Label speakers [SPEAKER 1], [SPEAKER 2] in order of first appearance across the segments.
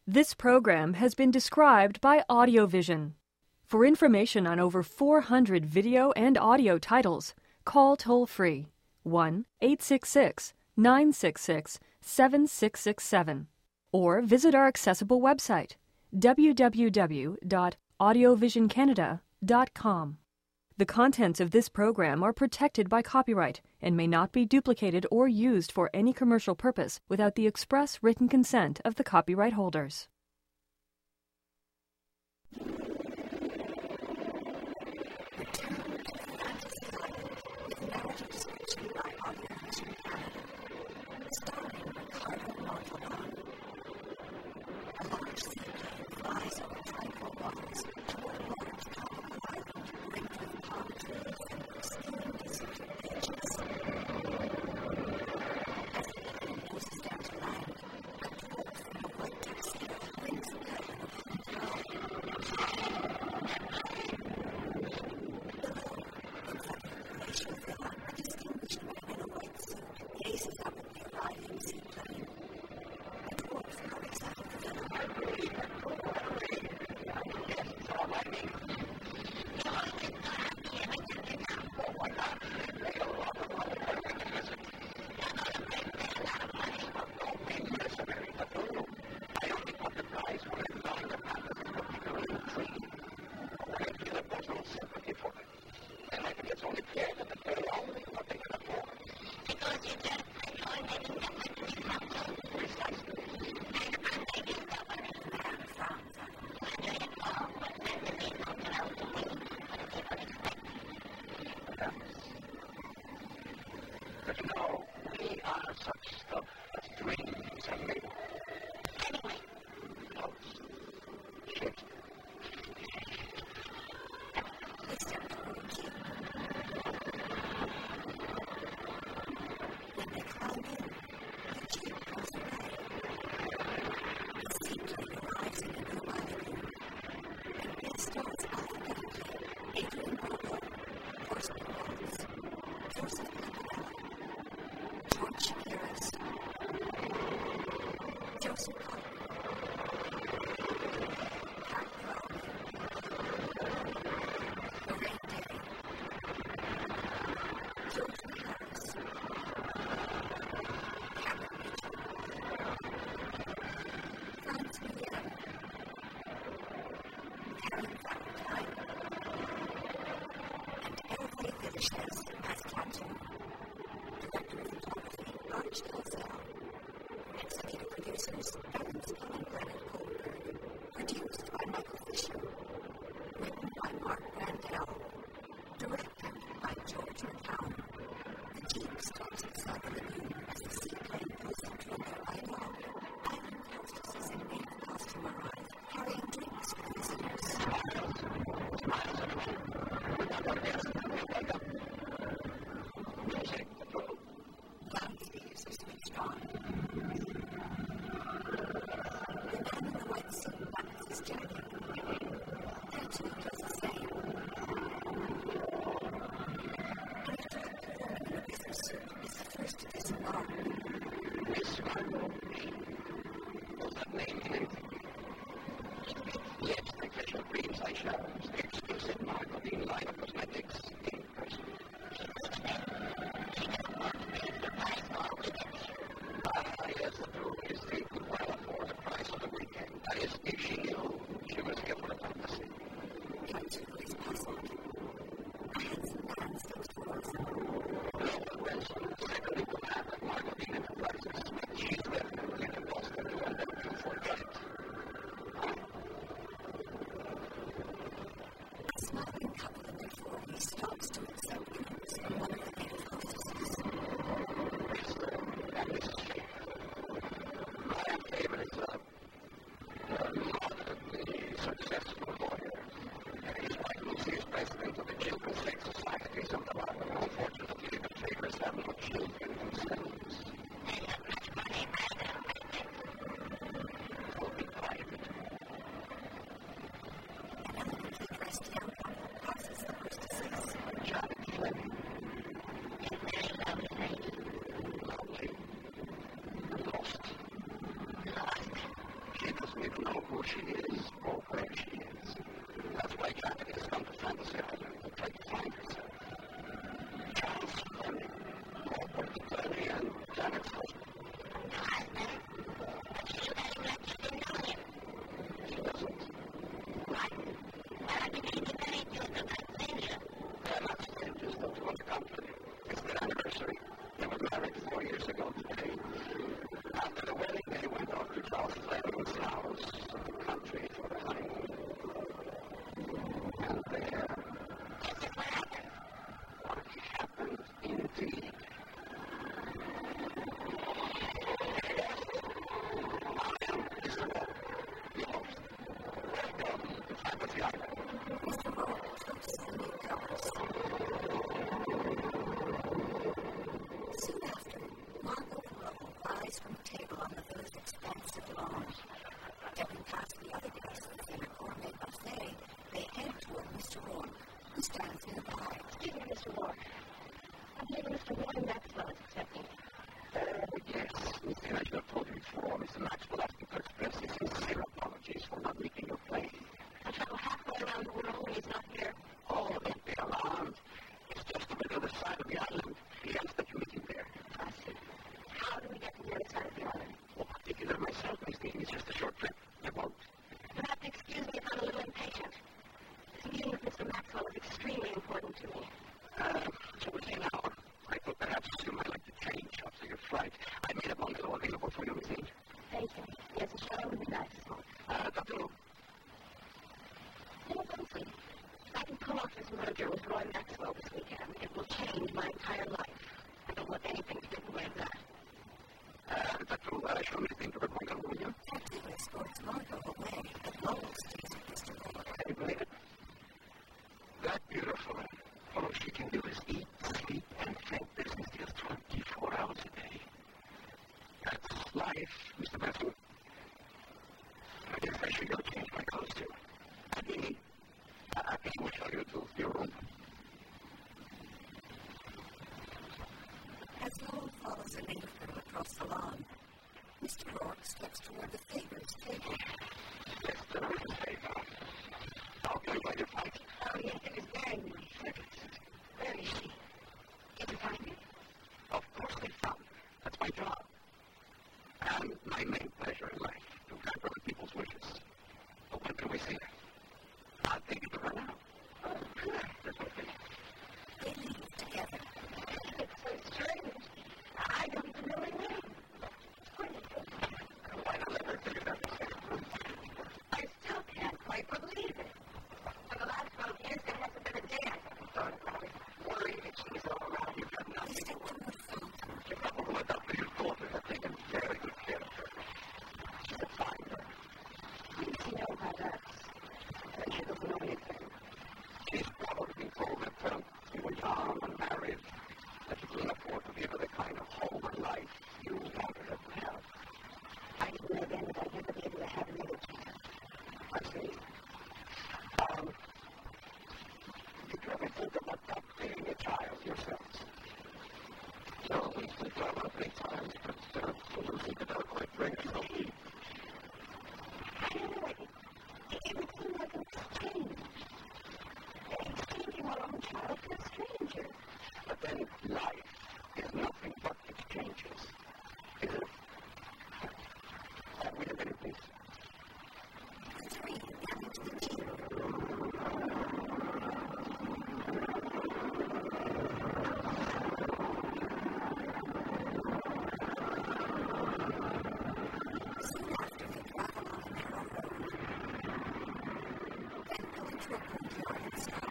[SPEAKER 1] This program has been described by Audiovision. For information on over 400 video and audio titles, call toll-free 1-866-966-7667 or visit our accessible website www.audiovisioncanada.com. The contents of this program are protected by copyright and may not be duplicated or used for any commercial purpose without the express written consent of the copyright holders.
[SPEAKER 2] Mr. Rourke. Who stands nearby?
[SPEAKER 3] Excuse me, Mr. Rourke. I believe Mr. Roy Maxwell is expecting you.
[SPEAKER 4] Yes, Mr. I should have told you before. Mr. Maxwell asked me to express his sincere apologies for not meeting your plane.
[SPEAKER 3] I travel halfway around the world when he's not here.
[SPEAKER 4] Oh, don't be alarmed. It's just on the other side of the island. He asked that you meet him there.
[SPEAKER 3] I see. How do we get to the other side of the island?
[SPEAKER 4] Well, particularly myself, Miss Dean. It's just a short trip. I won't.
[SPEAKER 3] You'll have to excuse me if I'm a little impatient. This meeting with Mr. Maxwell is extremely important to me.
[SPEAKER 4] So we say an hour. I thought perhaps you might like to change after your flight. I made a bungalow available for you, Miss Dean.
[SPEAKER 3] Thank you. Yes, a shower would be nice.
[SPEAKER 4] Dr. Lou.
[SPEAKER 3] Little Benson, if I can pull off this merger with Roy Maxwell this weekend, it will change my entire life. I don't want anything to get in the way of that.
[SPEAKER 4] Dr. Lou, show me the thing to the bungalow, will you?
[SPEAKER 2] Taxi escorts Margot away at Lowell's chasing Mr. Rourke.
[SPEAKER 4] Can you believe it? That beautiful. All she can do is eat, sleep, and think business deals 24 hours a day. That's life, Mr. Benson. I guess I should go change my clothes too. I guess we'll show you to your room.
[SPEAKER 2] As Lowell follows a native girl across the lawn, Mr. Rourke steps toward the Favors table.
[SPEAKER 4] Yes, the room is safe. I'll go by your flight.
[SPEAKER 3] Oh, yes, it was very nice. Where is she? Did you find her?
[SPEAKER 4] Of course they found her. That's my job. And my main pleasure in life, to grant other people's wishes. But when can we see her? I'll take you to her now. There's no thing.
[SPEAKER 2] They leave together.
[SPEAKER 3] It's so strange. I don't even know her name.
[SPEAKER 4] Why not let her figure that out?
[SPEAKER 3] I still can't quite believe it. For the last 12 years, there hasn't been a day I haven't thought about it.
[SPEAKER 4] Worrying that she's all around you got
[SPEAKER 2] They
[SPEAKER 4] nothing.
[SPEAKER 2] step toward the fountain.
[SPEAKER 4] The couple who adopted your daughter have taken very good care of her. She's a fine girl.
[SPEAKER 3] How does he know how that's? She doesn't know anything.
[SPEAKER 4] She's probably been told that you were young and married, that you couldn't afford to give her the kind of home and life you wanted her to have.
[SPEAKER 3] I didn't know then that I'd never be able to have another child.
[SPEAKER 4] I see. Did you ever think about adopting a child yourselves? No, we thought about it many times, but we didn't think about it quite right. So we
[SPEAKER 3] Anyway, it would seem like an exchange. Exchanging our own child for a stranger.
[SPEAKER 4] But then life is nothing but exchanges, isn't it? Have we have any, please?
[SPEAKER 2] The three get into the jeep. Soon after, they drive along a narrow road. Then go into a courtyard and stop.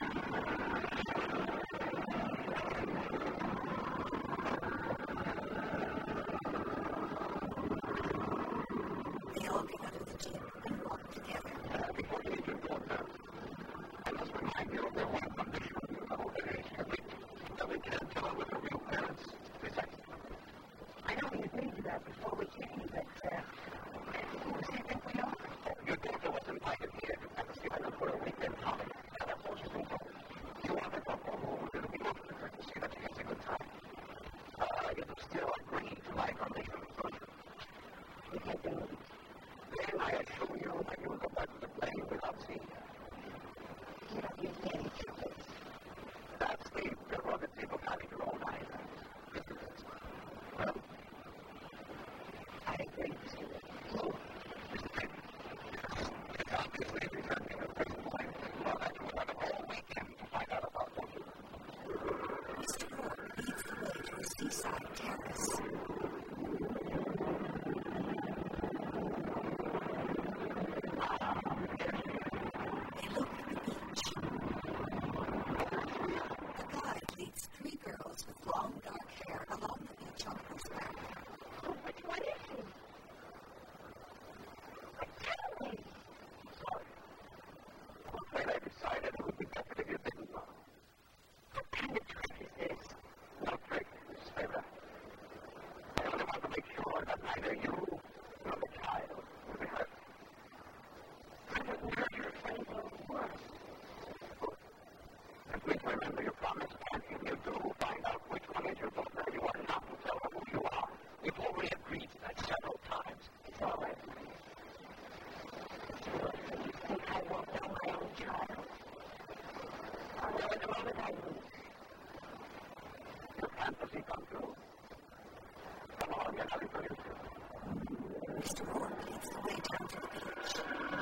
[SPEAKER 2] They all get out of the jeep and walk together.
[SPEAKER 4] Before you leave your daughter, I must remind you of their one condition, that we can't tell her with her real parents. Precisely.
[SPEAKER 3] I know we agreed to that before we came, but who does he think we are?
[SPEAKER 4] Your daughter was invited here to Fantasy Island for a weekend holiday. And that's all I wish your fantasy come true. Come on, you're not for you.
[SPEAKER 2] Mr. Rourke leads the way down to the beach.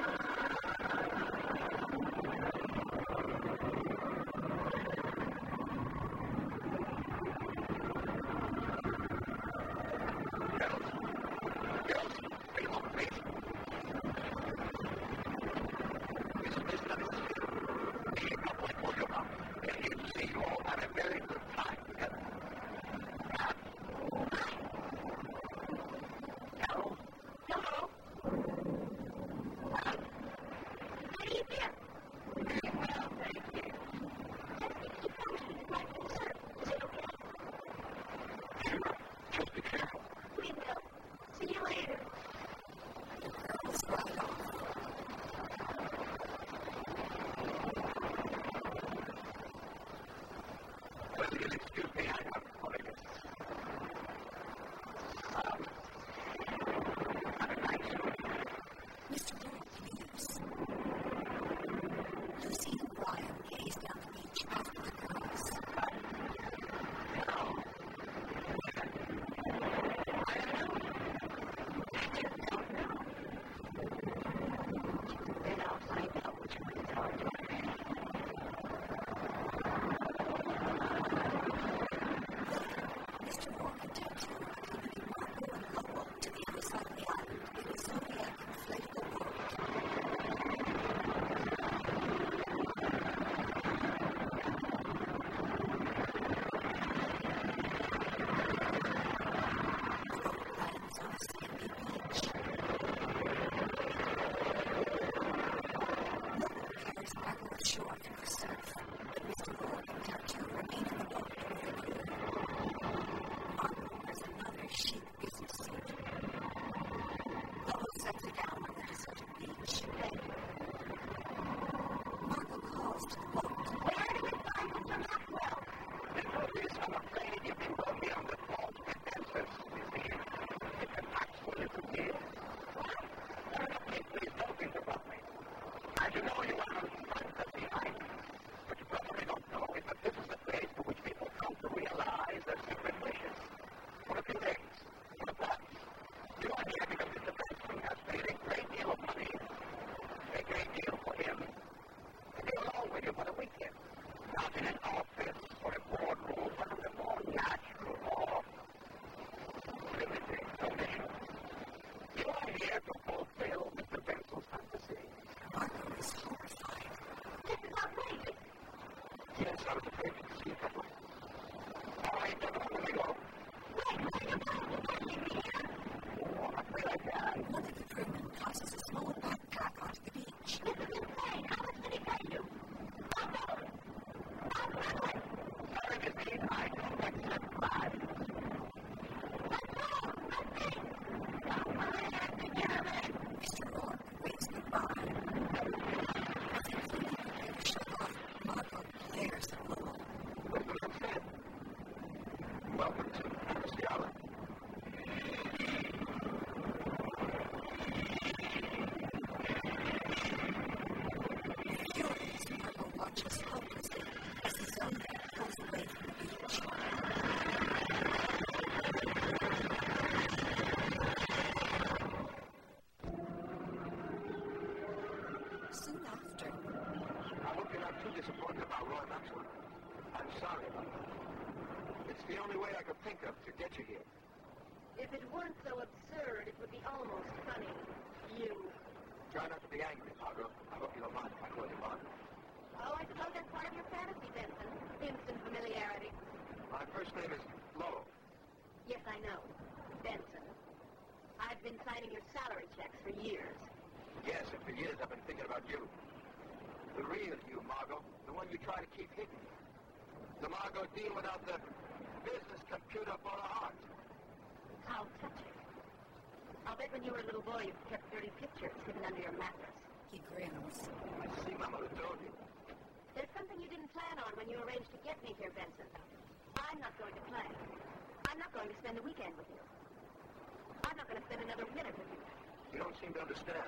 [SPEAKER 2] Soon after.
[SPEAKER 4] I hope you're not too disappointed about Roy Maxwell. I'm sorry about that. It's the only way I could think of to get you here.
[SPEAKER 3] If it weren't so absurd, it would be almost funny. You.
[SPEAKER 4] Try not to be angry, Margot. I hope you don't mind if I call you Margot.
[SPEAKER 3] Oh, I suppose that's part of your fantasy, Benson. Instant familiarity.
[SPEAKER 4] My first name is Lowell.
[SPEAKER 3] Yes, I know. Benson. I've been signing your salary checks for years.
[SPEAKER 4] Yes, and for years I've been thinking about you. The real you, Margot. The one you try to keep hidden. The Margot deal without the business computer for a heart.
[SPEAKER 3] How touching. I'll bet when you were a little boy you kept dirty pictures hidden under your mattress.
[SPEAKER 2] He grins.
[SPEAKER 4] I see my mother told you.
[SPEAKER 3] There's something you didn't plan on when you arranged to get me here, Benson. I'm not going to play. I'm not going to spend the weekend with you. I'm not going to spend another minute with you.
[SPEAKER 4] You don't seem to understand.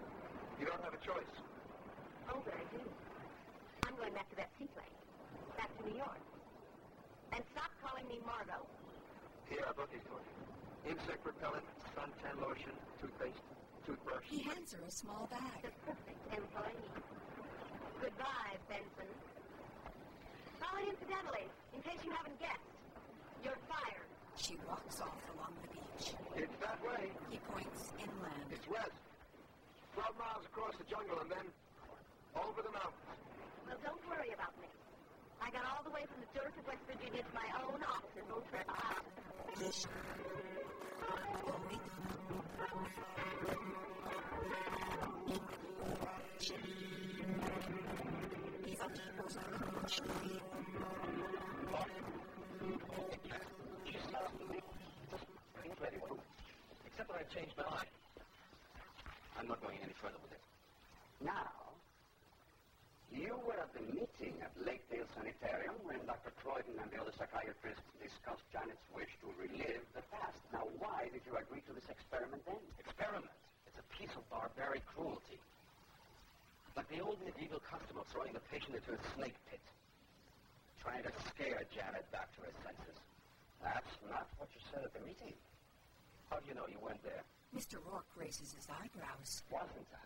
[SPEAKER 4] You don't have a choice.
[SPEAKER 3] Oh, but I do. I'm going back to that seaplane. That to New York. And stop calling me Margot.
[SPEAKER 4] Here are both these for you. Insect repellent, suntan lotion, toothpaste, toothbrush.
[SPEAKER 2] He hands her a small bag.
[SPEAKER 3] The perfect employee. Goodbye, Benson. Oh, and incidentally, in case you haven't guessed, you're fired.
[SPEAKER 2] She walks off along the beach.
[SPEAKER 4] It's that way.
[SPEAKER 2] He points inland.
[SPEAKER 4] It's west. 12 miles across the jungle and then over the mountains.
[SPEAKER 3] Well, don't worry about me. I got all the way from the dirt of West Virginia to my own office in Utrecht.
[SPEAKER 4] Except that I've changed my mind. I'm not going any further with it.
[SPEAKER 5] Now, you were at the meeting at Lakedale Sanitarium when Dr. Croydon and the other psychiatrists discussed Janet's wish to relive the past. Now, why did you agree to this experiment then?
[SPEAKER 4] Experiment? It's a piece of barbaric cruelty. Like the old medieval custom of throwing the patient into a snake pit. Trying to scare Janet back to her senses.
[SPEAKER 5] That's not what you said at the meeting.
[SPEAKER 4] How do you know you weren't there?
[SPEAKER 2] Mr. Rourke raises his eyebrows.
[SPEAKER 5] Wasn't I?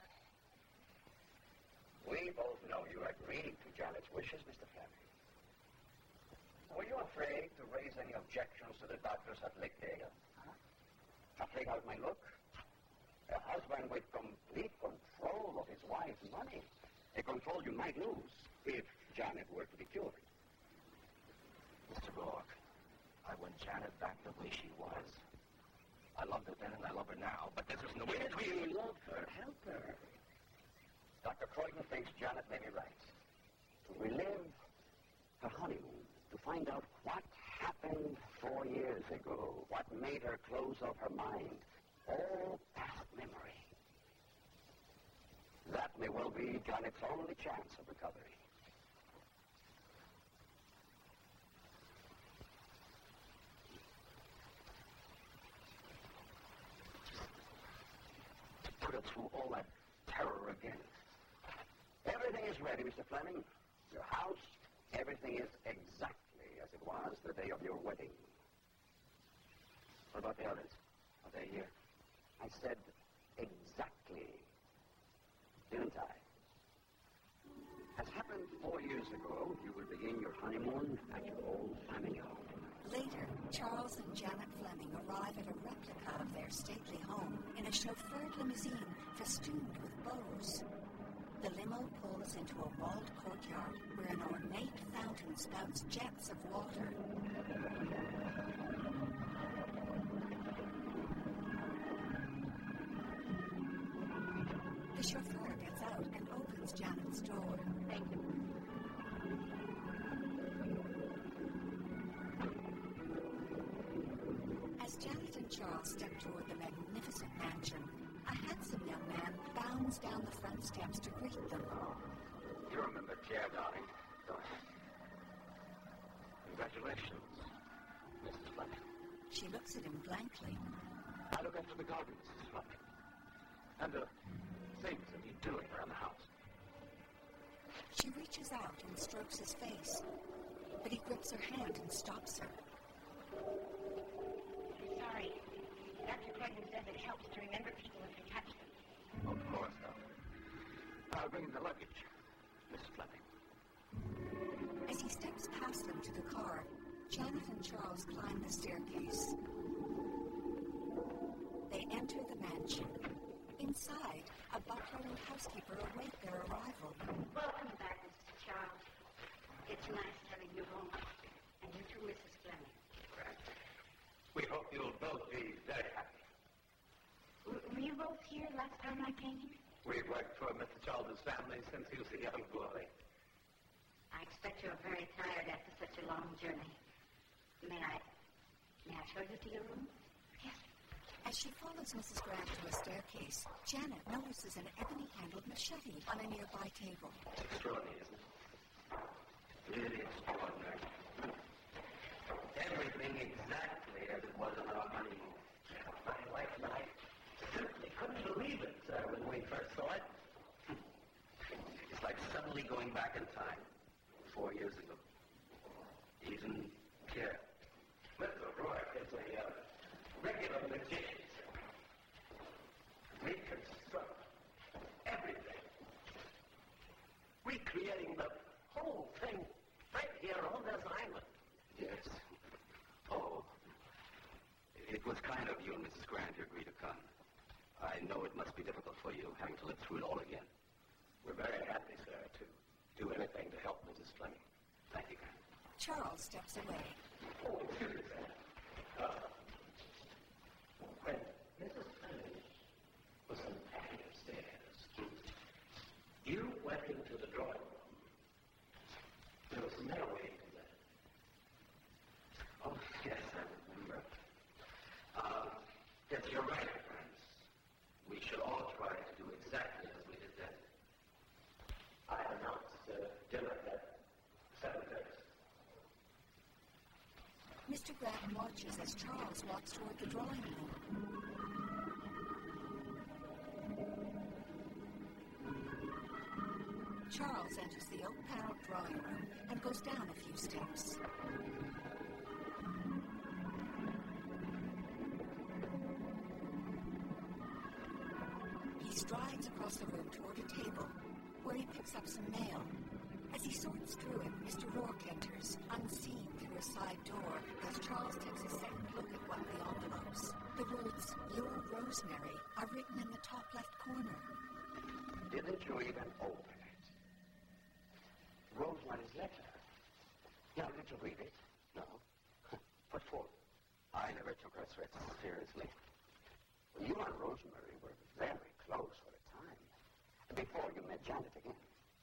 [SPEAKER 5] We both know you agreed to Janet's wishes, Mr. Fleming. Were you afraid to raise any objections to the doctors at Lakedale? Afraid how it might look? A husband with complete control of his wife's money. A control you might lose if Janet were to be cured.
[SPEAKER 4] Mr. Rourke, I want Janet back the way she was. I loved her then and I love her now, but this isn't the way
[SPEAKER 5] If you love her, help her. Dr. Croydon thinks Janet may be right. To relive her honeymoon, to find out what happened 4 years ago, what made her close off her mind, all past memory. That may well be Janet's only chance of recovery.
[SPEAKER 4] To put her through all that terror again.
[SPEAKER 5] Everything is ready, Mr. Fleming. Your house, everything is exactly as it was the day of your wedding.
[SPEAKER 4] What about the others? Are they here?
[SPEAKER 5] I said exactly, didn't I? As happened 4 years ago, you will begin your honeymoon at your old family home.
[SPEAKER 2] Later, Charles and Janet Fleming arrive at a replica of their stately home in a chauffeured limousine festooned with bows. The limo pulls into a walled courtyard where an ornate fountain spouts jets of water. The chauffeur gets out and opens Janet's door.
[SPEAKER 3] Thank you.
[SPEAKER 2] As Janet and Charles step toward the magnificent mansion, a handsome young man bounds down the front steps to greet them.
[SPEAKER 4] You remember Pierre, darling. Congratulations, Mrs. Fleming.
[SPEAKER 2] She looks at him blankly.
[SPEAKER 4] I look after the garden, Mrs. Fleming. And the things that you're doing around the house.
[SPEAKER 2] She reaches out and strokes his face, but he grips her hand and stops her.
[SPEAKER 3] Sorry. Dr. Croydon says it helps to remember people if you touch them.
[SPEAKER 4] Of course, darling. I'll bring the luggage, Mrs. Fleming.
[SPEAKER 2] As he steps past them to the car, Janet and Charles climb the staircase. They enter the mansion. Inside, a butler and housekeeper await their arrival.
[SPEAKER 3] Welcome back, Mr. Charles. It's nice having you home. And you too, Mrs. Fleming.
[SPEAKER 4] We hope you'll both be very happy.
[SPEAKER 3] Were you both here last time I came here?
[SPEAKER 4] We've worked for Mr. Charles's family since he was a young boy.
[SPEAKER 3] I expect you're very tired after such a long journey. May I show you to your room?
[SPEAKER 2] Yes. As she follows Mrs. Grant to a staircase, Janet notices an ebony-handled machete on a nearby table.
[SPEAKER 4] It's extraordinary, isn't it? Really extraordinary. Everything exactly as it was on our honeymoon. My wife and I simply couldn't believe it when we first saw it. It's like suddenly going back in time, 4 years ago. even care. Mr. Rourke is a regular magician. Reconstruct everything. Recreating the whole thing right here on this island.
[SPEAKER 6] Yes. Oh, it was kind of you and Mrs. Grant to agree to come. I know it must be difficult for you having to live through it all again.
[SPEAKER 4] We're very happy, sir, to do anything to help Mrs. Fleming.
[SPEAKER 6] Thank you, Grant.
[SPEAKER 2] Charles steps away.
[SPEAKER 4] Oh, excuse me, sir. When Mrs. Fleming was unpacking upstairs, you went into the drawing room. There was no way to that.
[SPEAKER 6] Oh, yes, I remember. Yes, you're right, friends. We should all try to do exactly as we did then.
[SPEAKER 4] I announced dinner at 7:30.
[SPEAKER 2] Mr. Grant watches as Charles walks toward the drawing room. Charles enters the oak-paneled drawing room and goes down a few steps. He strides across the room toward a table, where he picks up some mail. As he sorts through it, Mr. Rourke enters, unseen through a side door, as Charles takes a second look at one of the envelopes. The words, "Your Rosemary," are written in the top left corner.
[SPEAKER 5] Didn't you even open it? Rosemary's letter. Now, did you read it?
[SPEAKER 6] No.
[SPEAKER 5] What for?
[SPEAKER 6] I never took her threats seriously.
[SPEAKER 5] Well, you and Rosemary were very close for a time. Before you met Janet again.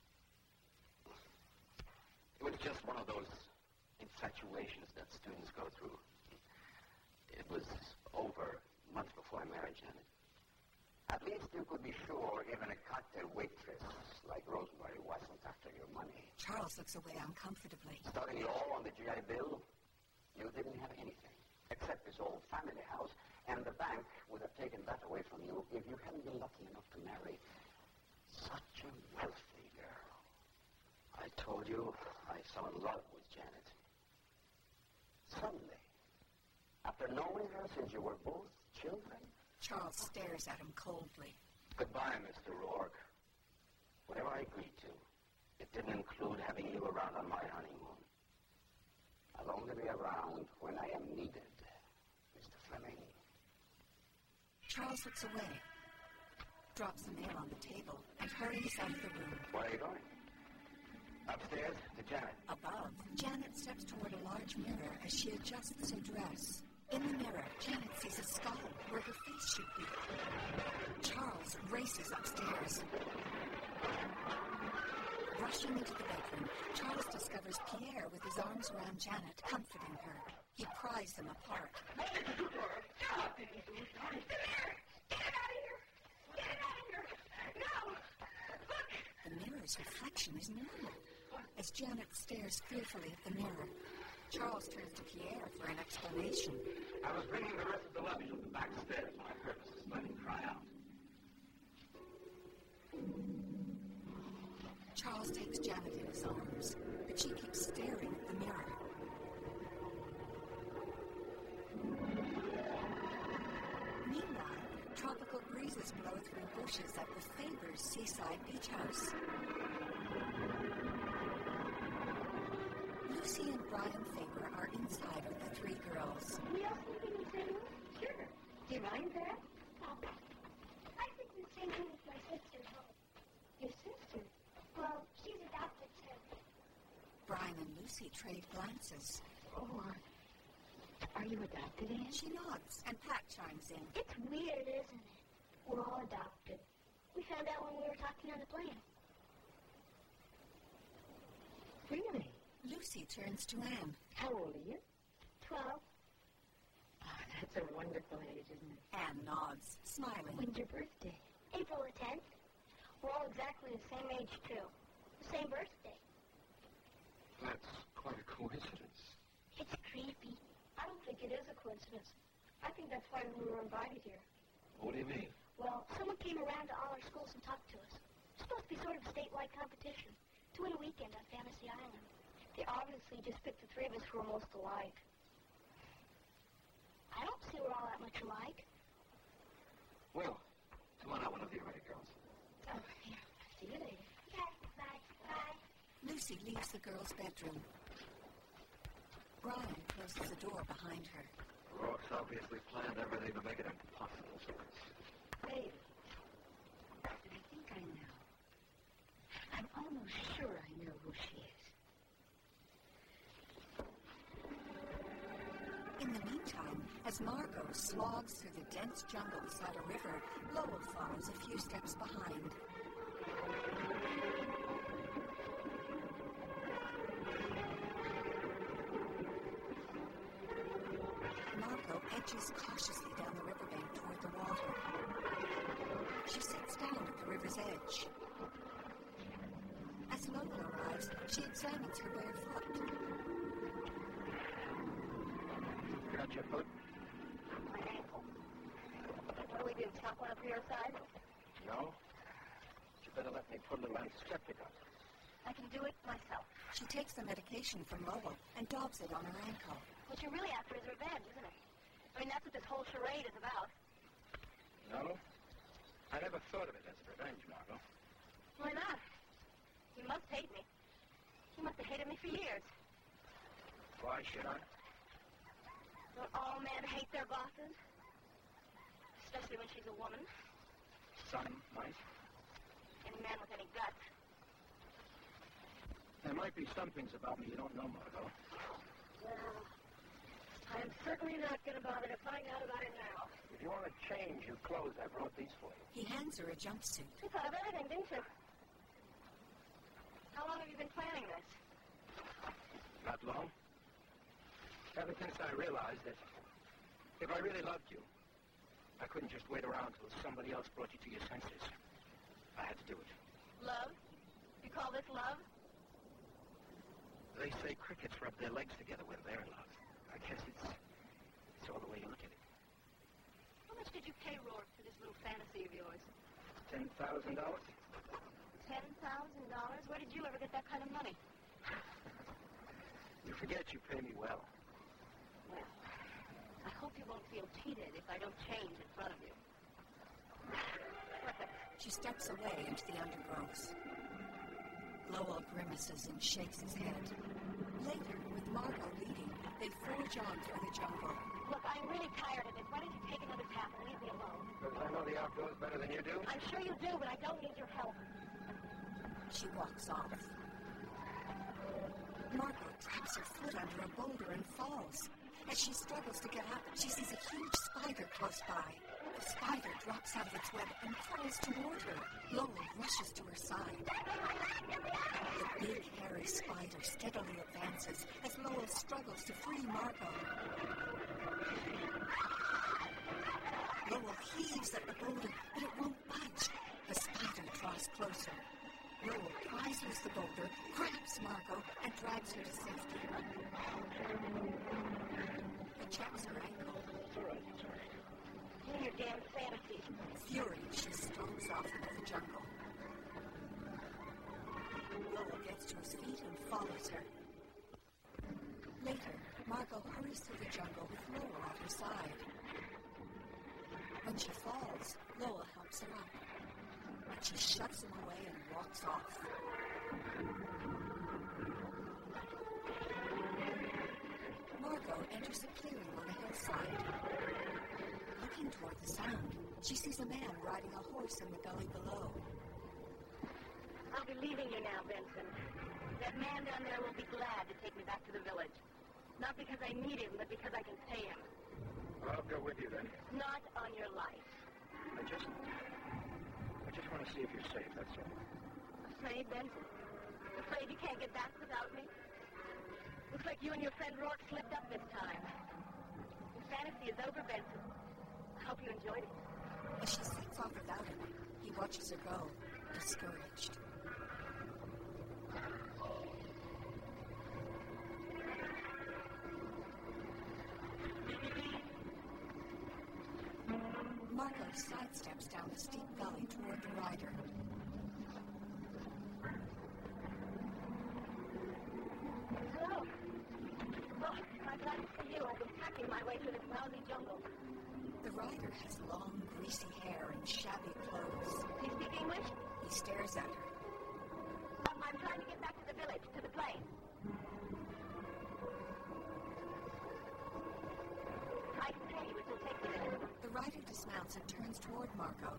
[SPEAKER 6] It was just one of those infatuations that students go through. It was over months before I married Janet.
[SPEAKER 5] At least you could be sure even a cocktail waitress like Rosemary wasn't after your money.
[SPEAKER 2] Charles looks away uncomfortably.
[SPEAKER 5] Starting it all on the GI Bill, you didn't have anything except this old family house, and the bank would have taken that away from you if you hadn't been lucky enough to marry such a wealthy girl.
[SPEAKER 6] I told you I fell in love with Janet.
[SPEAKER 5] Suddenly, after knowing her since you were both children?
[SPEAKER 2] Charles stares at him coldly.
[SPEAKER 6] Goodbye, Mr. Rourke. Whatever I agreed to, it didn't include having you around on my honeymoon.
[SPEAKER 5] I'll only be around when I am needed, Mr. Fleming.
[SPEAKER 2] Charles looks away, drops the mail on the table, and hurries out of the room.
[SPEAKER 6] Where are you going? Upstairs to Janet.
[SPEAKER 2] Above, Janet steps toward a large mirror as she adjusts her dress. In the mirror, Janet sees a skull where her face should be. Charles races upstairs. Rushing into the bedroom, Charles discovers Pierre with his arms around Janet, comforting her. He pries them apart. The mirror's reflection is normal. As Janet stares fearfully at the mirror, Charles turns to Pierre for an explanation.
[SPEAKER 4] I was bringing the rest of the luggage up the back stairs when I heard Mrs. Fleming cry out.
[SPEAKER 2] Charles takes Janet in his arms, but she keeps staring at the mirror. Meanwhile, tropical breezes blow through bushes at the Faber's seaside beach house. Lucy and Brian Faber are inside with the three girls.
[SPEAKER 3] We all sleeping in the same room? Sure. Do you mind that?
[SPEAKER 7] I sleep in the same room with my sister, Hope.
[SPEAKER 3] Your sister?
[SPEAKER 7] Well, she's adopted too.
[SPEAKER 2] Brian and Lucy trade glances.
[SPEAKER 3] Oh, are you adopted, Anne?
[SPEAKER 2] She nods, and Pat chimes in.
[SPEAKER 7] It's weird, isn't it? We're all adopted. We found out when we were talking on the plane.
[SPEAKER 3] Really?
[SPEAKER 2] Lucy turns to Anne.
[SPEAKER 3] How old are you?
[SPEAKER 7] 12.
[SPEAKER 3] Oh, that's a wonderful age, isn't it?
[SPEAKER 2] Anne nods, smiling.
[SPEAKER 3] When's your birthday?
[SPEAKER 7] April the 10th. We're all exactly the same age, too. The same birthday.
[SPEAKER 4] That's quite a coincidence.
[SPEAKER 7] It's creepy.
[SPEAKER 3] I don't think it is a coincidence. I think that's why we were invited here.
[SPEAKER 4] What do you mean?
[SPEAKER 7] Well, someone came around to all our schools and talked to us. It's supposed to be sort of a statewide competition to win a weekend on Fantasy Island. They obviously just picked the 3 three of us were most alike. I don't see we're all that much alike.
[SPEAKER 6] Well, come on out whenever you're ready, girls.
[SPEAKER 7] Oh, yeah. See you later. Okay, bye. Bye.
[SPEAKER 2] Lucy leaves the girls' bedroom. Brian closes the door behind her.
[SPEAKER 6] Rourke's obviously planned everything to make it impossible for us.
[SPEAKER 2] Baby, I think I know. I'm almost sure I know who she is. In the meantime, as Margot slogs through the dense jungle beside a river, Lowell follows a few steps behind. Margot edges cautiously down the riverbank toward the water. She sits down at the river's edge. As Lowell arrives, she examines her bare foot.
[SPEAKER 5] Got your foot?
[SPEAKER 3] My ankle. What do we do, chop one up for your side?
[SPEAKER 5] No. You better let me put a little antiseptic on it.
[SPEAKER 3] I can do it myself.
[SPEAKER 2] She takes the medication from Lowell and daubs it on her ankle.
[SPEAKER 3] What you're really after is revenge, isn't it? I mean, that's what this whole charade is about.
[SPEAKER 5] No. I never thought of it as revenge, Margot.
[SPEAKER 3] Why not? You must hate me. You must have hated me for years.
[SPEAKER 5] Why should I?
[SPEAKER 3] Don't all men hate their bosses? Especially when she's a woman.
[SPEAKER 5] Some might.
[SPEAKER 3] Any man with any guts.
[SPEAKER 5] There might be some things about me you don't know, Margot.
[SPEAKER 3] Well, I'm certainly not going to bother to find out about it now.
[SPEAKER 5] If you want to change your clothes, I brought these for you.
[SPEAKER 2] He hands her a jumpsuit.
[SPEAKER 3] You thought of everything, didn't you? How long have you been planning this?
[SPEAKER 5] Not long. Ever since I realized that if I really loved you, I couldn't just wait around till somebody else brought you to your senses. I had to do it.
[SPEAKER 3] Love? You call this love?
[SPEAKER 5] They say crickets rub their legs together when they're in love. I guess it's all the way you look at it.
[SPEAKER 3] How much did you pay Rourke for this little fantasy of yours?
[SPEAKER 5] $10,000?
[SPEAKER 3] $10,000? Where did you ever get that kind of money?
[SPEAKER 5] You forget you pay me well.
[SPEAKER 3] Well, I hope you won't feel cheated if I don't change in front of you. Perfect.
[SPEAKER 2] She steps away into the undergrowth. Lowell grimaces and shakes his head. Later, with Margot leading, they forge on through the jungle.
[SPEAKER 3] Look, I'm really tired of this. Why don't you take another tap and leave me alone?
[SPEAKER 5] Because I know the outdoors better than you do.
[SPEAKER 3] I'm sure you do, but I don't need your help.
[SPEAKER 2] She walks off. Margot traps her foot under a boulder and falls. As she struggles to get up, she sees a huge spider close by. The spider drops out of its web and crawls toward her. Lowell rushes to her side. The big, hairy spider steadily advances as Lowell struggles to free Margot. Lowell heaves at the boulder, but it won't budge. The spider draws closer. Lowell pries loose the boulder, grabs Margot, and drags her to safety. He checks her ankle.
[SPEAKER 5] It's all right, it's all right.
[SPEAKER 3] You and your damn fantasy.
[SPEAKER 2] Furious, she stomps off into the jungle. Lowell gets to his feet and follows her. Later, Margot hurries through the jungle with Lowell at her side. When she falls, Lowell helps her up. But she shoves him away and walks off. Margot enters a clearing on a hillside. Looking toward the sound, she sees a man riding a horse in the gully below.
[SPEAKER 3] I'll be leaving you now, Benson. That man down there will be glad to take me back to the village. Not because I need him, but because I can pay him.
[SPEAKER 5] I'll go with you then.
[SPEAKER 3] Not on your life.
[SPEAKER 5] I just want to see if you're safe, that's all.
[SPEAKER 3] Afraid, Benson? Afraid you can't get back without me? Looks like you and your friend Rourke slipped up this time. Your fantasy is over, Benson. I hope you enjoyed it.
[SPEAKER 2] As she sets off without him, he watches her go, discouraged. Margot sidesteps down the steep gully toward the rider.
[SPEAKER 3] Hello.
[SPEAKER 2] rider has long, greasy hair and shabby clothes.
[SPEAKER 3] Do you speak English?
[SPEAKER 2] He stares at her.
[SPEAKER 3] I'm trying to get back to the village, to the plane. I can pay you. It will take me there.
[SPEAKER 2] The rider dismounts and turns toward Marco.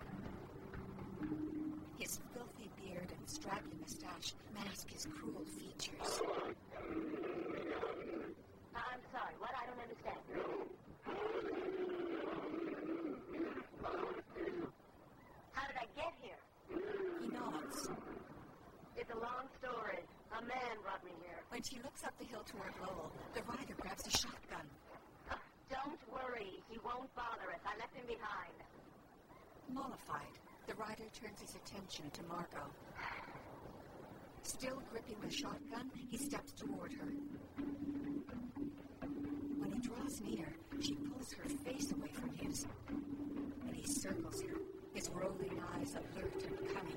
[SPEAKER 2] His filthy beard and straggly mustache mask his cruel features.
[SPEAKER 3] I'm sorry. What? I don't understand. How did I get here?
[SPEAKER 2] He nods.
[SPEAKER 3] It's a long story. A man brought me here.
[SPEAKER 2] When she looks up the hill toward Lowell, the rider grabs a shotgun.
[SPEAKER 3] Don't worry. He won't bother us. I left him behind.
[SPEAKER 2] Mollified, the rider turns his attention to Margot. Still gripping the shotgun, he steps toward her. When he draws near, she pulls her face away from his, and he circles her, his rolling eyes alert and cunning.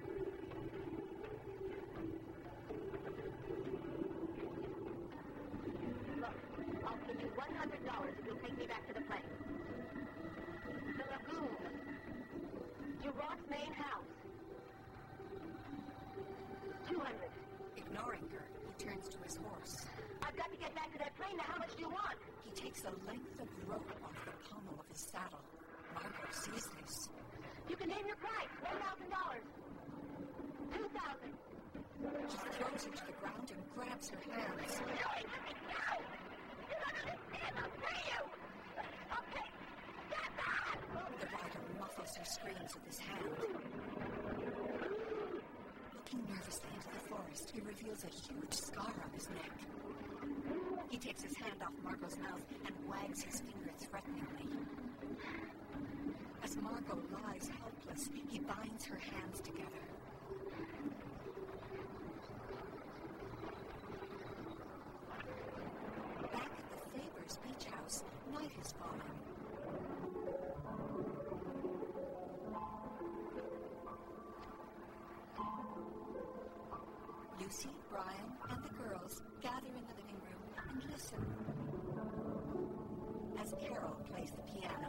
[SPEAKER 3] Look, I'll give you $100 if you'll take me back to the plane. The lagoon. To Roth's main house. 200.
[SPEAKER 2] Ignoring her, he turns to his horse.
[SPEAKER 3] I've got to get back to that plane. Now, how much do you want?
[SPEAKER 2] He takes a length of rope off the pommel of his saddle. Margot sees this.
[SPEAKER 3] You can name your price. $1,000. 2,000.
[SPEAKER 2] He throws her to the ground and grabs her hands.
[SPEAKER 3] No! You don't understand. I'll pay you. Okay. Get back!
[SPEAKER 2] The rider muffles her screams with his hand. Looking nervously into the forest, he reveals a huge scar on his neck. He takes his hand off Margot's mouth and wags his finger threateningly. As Margot lies helpless, he binds her hands together. Back at the Faber's beach house, night is falling. Lucy, Brian, and the girls gather in the living room and listen as Carol plays the piano.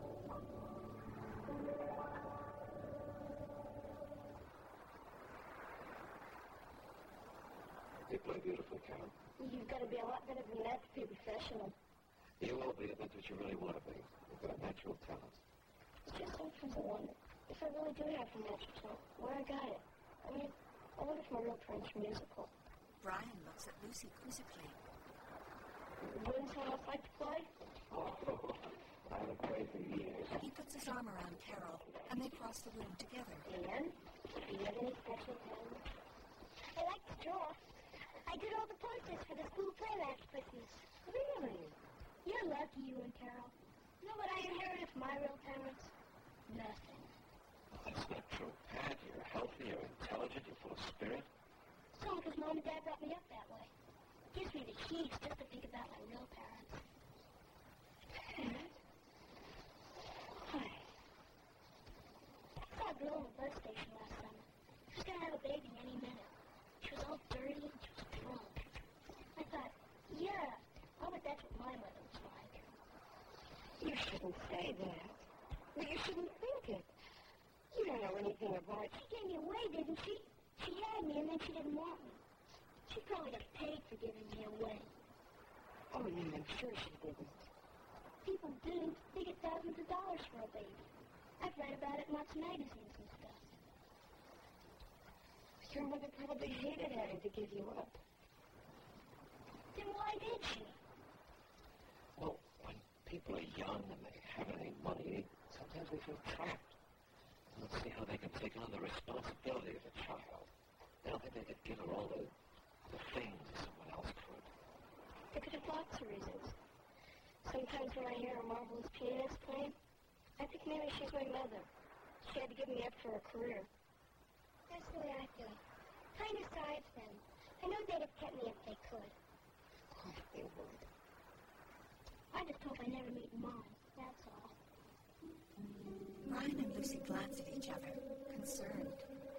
[SPEAKER 4] You play beautifully, Carol.
[SPEAKER 7] You've got to be a lot better than that to be professional.
[SPEAKER 4] You will be if that's what you really want to be. You've got a natural talent.
[SPEAKER 7] It's just sometimes I wonder if I really do have a natural talent, where I got it. I mean, I wonder if my real parents are musical.
[SPEAKER 2] Brian looks at Lucy quizzically.
[SPEAKER 7] Wouldn't someone else like to play?
[SPEAKER 4] Oh, I haven't played for years.
[SPEAKER 2] He puts his arm around Carol, and they cross the room together.
[SPEAKER 7] And? Do you have any special talent? I like to draw. I did all the posters for the school play last Christmas. Really? You're lucky, you and Carol. You know what I inherited from my real parents? Nothing.
[SPEAKER 4] That's not true, Pat. You're healthy, you're intelligent, you're full of spirit.
[SPEAKER 7] So, because Mom and Dad brought me up that way. Gives me the heaves just to think about my real parents. Hi. I saw a girl in the bus station last summer. She was going to have a baby any minute. She was all dirty and she was drunk. I thought, yeah, I'll bet that's what my mother was like.
[SPEAKER 8] You shouldn't say that. Well, you shouldn't think it. You don't know anything about it.
[SPEAKER 7] She gave me away, didn't she? She had me and then she didn't want me. She probably got paid for giving me away.
[SPEAKER 8] Oh, no, I'm sure she didn't.
[SPEAKER 7] People do. They get thousands of dollars for a baby. I've read about it in lots of magazines and stuff.
[SPEAKER 8] Your mother probably hated having to give you up.
[SPEAKER 7] Then why did she?
[SPEAKER 4] Well, when people are young and they haven't any money, sometimes they feel trapped. They don't see how they can take on the responsibility of a child. They don't think they could give her all the things someone else could.
[SPEAKER 7] There could have lots of reasons. Sometimes when I hear a marvelous pianist playing, I think maybe she's my mother. She had to give me up for a career. That's the way I feel. Kind of sorry for them. I know they'd have kept me if they could.
[SPEAKER 8] Of course they would.
[SPEAKER 7] I just hope I never meet Mom, that's all.
[SPEAKER 2] Brian and Lucy glance at each other, concerned.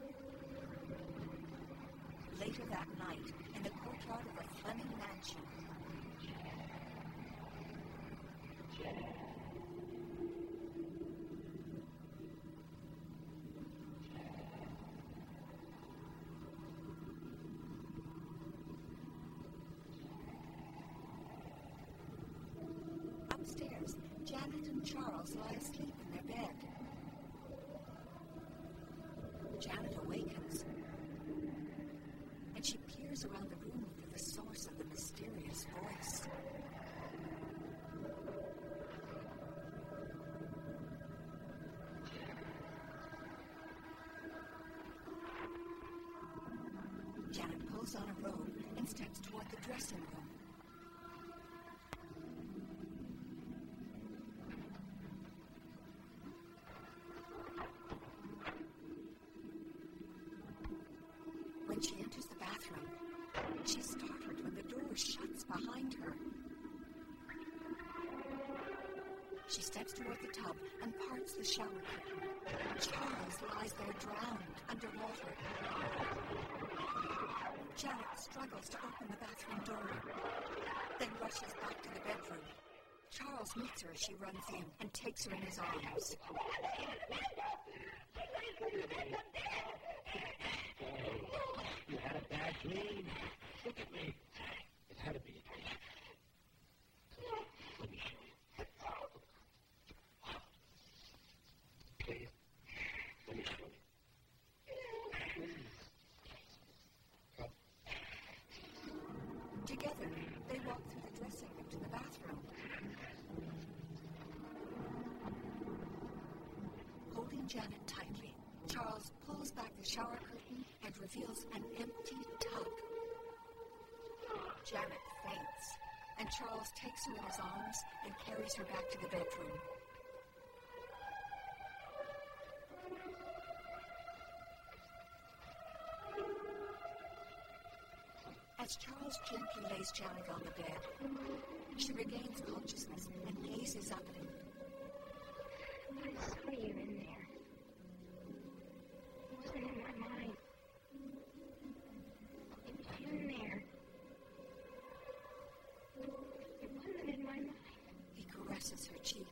[SPEAKER 2] Later that night, in the courtyard of the Fleming mansion, Charles lie asleep in their bed. Janet awakens, and she peers around the room for the source of the mysterious voice. Janet pulls on a robe and steps toward the dressing room. When she enters the bathroom, she's startled when the door shuts behind her. She steps toward the tub and parts the shower curtain. Charles lies there drowned underwater. Janet struggles to open the bathroom door, then rushes back to the bedroom. Charles meets her as she runs in and takes her in his arms.
[SPEAKER 4] You had a bad dream. Look at me. It had to be a dream. Let me show you. Please. Let me show you. Come.
[SPEAKER 2] Together, they walk through the dressing room to the bathroom. Holding Janet tightly, Charles pulls back the shower curtain and reveals an empty tub. Janet faints, and Charles takes her in his arms and carries her back to the bedroom. As Charles gently lays Janet on the bed, she regains consciousness and gazes up at him.
[SPEAKER 8] I saw you in there. It wasn't in my mind. It was you in there. It wasn't in my mind.
[SPEAKER 2] He caresses her cheek.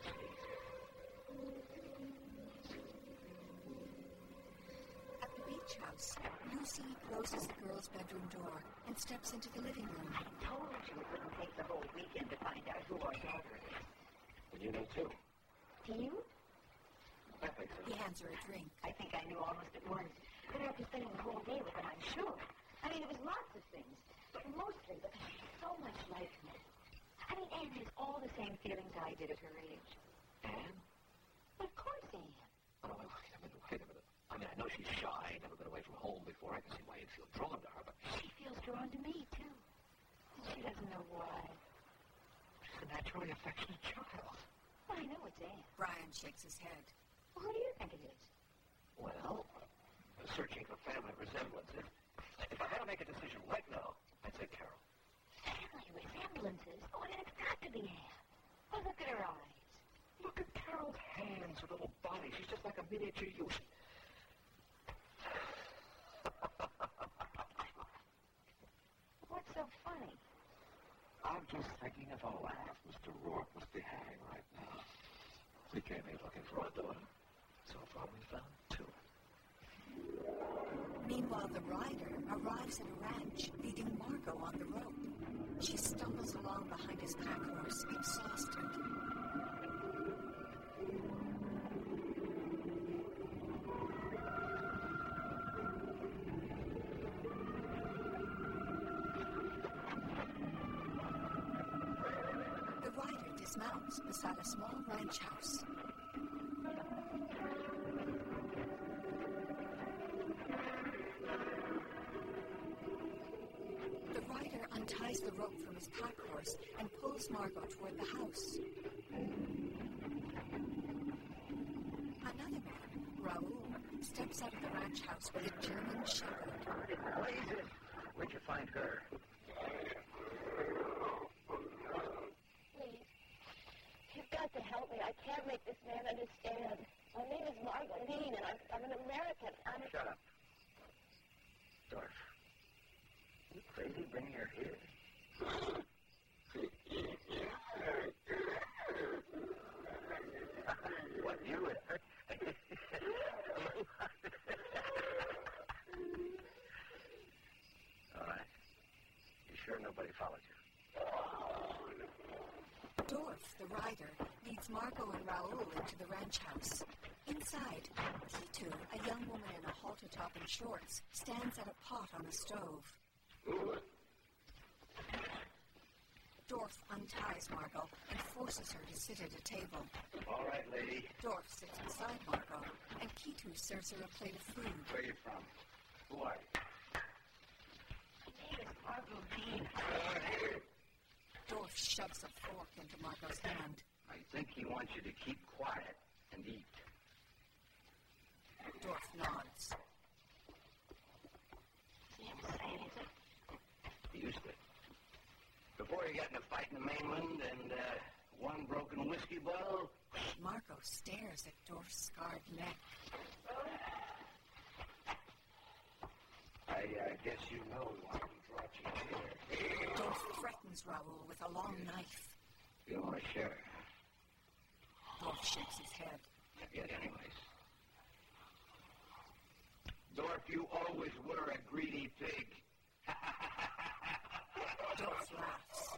[SPEAKER 2] At the beach house, Lucy closes the girl's bedroom door and steps into the living room.
[SPEAKER 3] I told you it wouldn't take the whole weekend to find out who our daughter is.
[SPEAKER 4] Well, you know, too.
[SPEAKER 3] Do you?
[SPEAKER 4] I think so.
[SPEAKER 2] He hands her a drink.
[SPEAKER 3] I think I knew almost at once. But after spending the whole day with her, I'm sure. I mean, it was lots of things, but mostly because she's so much like me. I mean, Anne has all the same feelings I did at her age.
[SPEAKER 4] Anne?
[SPEAKER 3] Of course, Anne.
[SPEAKER 4] Oh, wait a minute. I mean, I know she's shy, never been away from home before. I can see why you'd feel drawn to her, but
[SPEAKER 3] She feels drawn to me, too. And she doesn't know why.
[SPEAKER 4] she's a naturally affectionate child.
[SPEAKER 3] Well, I know it's Anne.
[SPEAKER 2] Brian shakes his head.
[SPEAKER 3] Well, who do you think it is?
[SPEAKER 4] Well, searching for family resemblances. If I had to make a decision right now, I'd say Carol.
[SPEAKER 3] Family resemblances? Oh, then it's got to be Anne. Oh, look at her eyes.
[SPEAKER 4] Look at Carol's hands, her little body. She's just like a miniature you.
[SPEAKER 3] What's so funny?
[SPEAKER 4] I'm just thinking of a laugh Mr. Rourke must be having right now. We came here looking for our daughter. So far we found two.
[SPEAKER 2] Meanwhile, the rider arrives at a ranch, leading Margot on the rope. She stumbles along behind his pack horse, exhausted. The rider dismounts beside a small ranch house. The rider unties the rope from his pack horse and pulls Margot toward the house. Another man, Raoul, steps out of the ranch house with a German shepherd.
[SPEAKER 5] Blazes! Where'd you find her?
[SPEAKER 3] Please. You've got to help me. I can't make this man understand. My name is Margot Dean, and I'm an American.
[SPEAKER 5] Shut up. Dorf. You crazy bringing her here? What, you with her? All right. You sure nobody followed you?
[SPEAKER 2] Dorf, the rider, leads Margot and Raoul into the ranch house. Inside, Kitu, a young woman in a halter top and shorts, stands at a pot on the stove. Dorf unties Margot and forces her to sit at a table.
[SPEAKER 5] All right, lady.
[SPEAKER 2] Dorf sits beside Margot, and Kitu serves her a plate of food.
[SPEAKER 5] Where are you from? Who are you?
[SPEAKER 3] My name is Margot Dean.
[SPEAKER 2] Dorf shoves a fork into Margot's hand.
[SPEAKER 5] I think he wants you to keep quiet and eat.
[SPEAKER 2] Dorf nods.
[SPEAKER 3] You didn't say anything.
[SPEAKER 5] He used to. Before you got in a fight in the mainland and one broken whiskey bottle.
[SPEAKER 2] Margot stares at Dorf's scarred neck.
[SPEAKER 5] I guess you know why we brought you here.
[SPEAKER 2] Dorf threatens Raoul with a long knife.
[SPEAKER 5] You don't want to share.
[SPEAKER 2] Dorf shakes his head.
[SPEAKER 5] Forget anyways. Dorf, you always were a greedy pig.
[SPEAKER 2] Dorf laughs.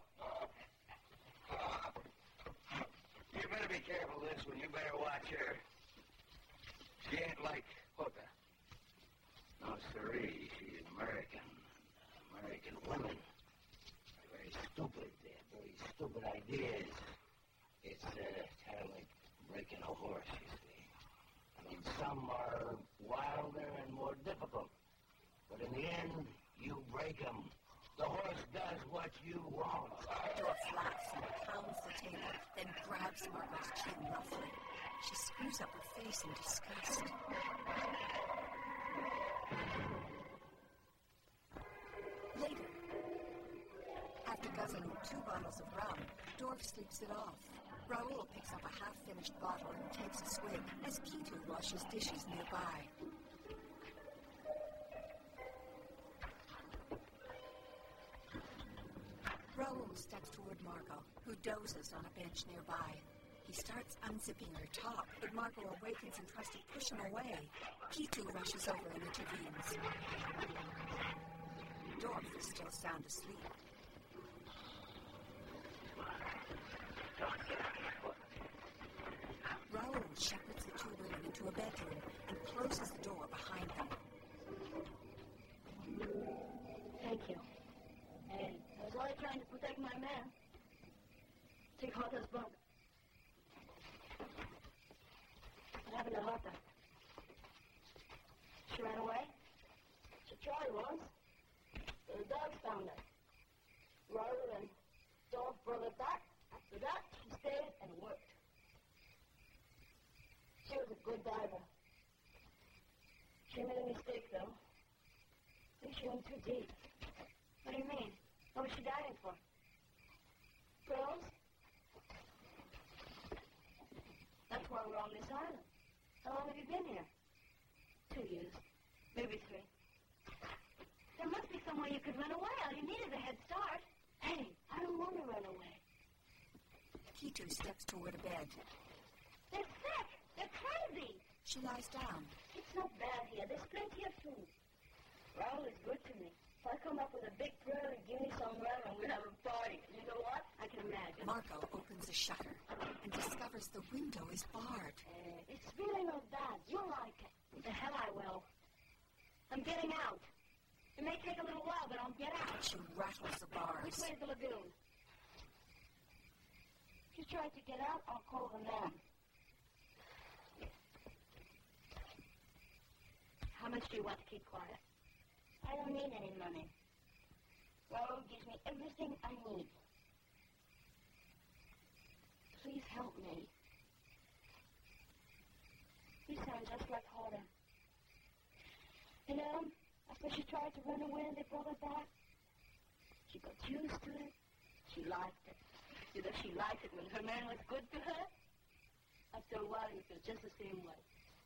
[SPEAKER 5] You better be careful this one. You better watch her. She ain't like Jota. No, siree. She's American. American women are very stupid. They have very stupid ideas. It's kind of like breaking a horse, you see. I mean, some are wilder and more difficult. But in the end, you break them. The horse does what you want.
[SPEAKER 2] Dorf laughs and pounds the table, then grabs Margot's chin roughly. She screws up her face in disgust. Later, after guzzling 2 bottles of rum, Dorf sleeps it off. Raoul picks up a half-finished bottle and takes a swig as Kitu washes dishes nearby. Raoul steps toward Margot, who dozes on a bench nearby. He starts unzipping her top, but Margot awakens and tries to push him away. Kitu rushes over and intervenes. Dorf is still sound asleep. Raoul shepherds the 2 women into a bedroom and closes the door behind them.
[SPEAKER 3] Thank you. Hey, I was only trying to protect my man. Take Jota's bunk. What happened to Jota? She ran away? She tried once. The dogs found her. Raoul and Dorf brought her back. After that, she stayed and worked. She was a good diver. She made a mistake, though. I think she went too deep. What do you mean? What was she diving for? Pearls? That's why we're on this island. How long have you been here? 2 years. Maybe 3. There must be some way you could run away. All you need is a head start. Hey, I don't want to run away.
[SPEAKER 2] Kitu steps toward a bed.
[SPEAKER 3] They're sick. They're crazy.
[SPEAKER 2] She lies down.
[SPEAKER 3] It's not bad here. There's plenty of food. Raoul is good to me. If I come up with a big prayer and give me some rum and we have a party, you know what? I can imagine.
[SPEAKER 2] Margot opens a shutter and discovers the window is barred.
[SPEAKER 3] It's really not bad. You'll like it. The hell I will. I'm getting out. It may take a little while, but I'll get out.
[SPEAKER 2] She rattles the bars.
[SPEAKER 3] Which way is the lagoon? If you try to get out, I'll call the man. How much do you want to keep quiet? I don't need any money. Raoul gives me everything I need. Please help me. You sound just like Jota. You know, after she tried to run away and they brought her back, she got used to it. She liked it. You know, she liked it when her man was good to her. After a while, you feel just the same way.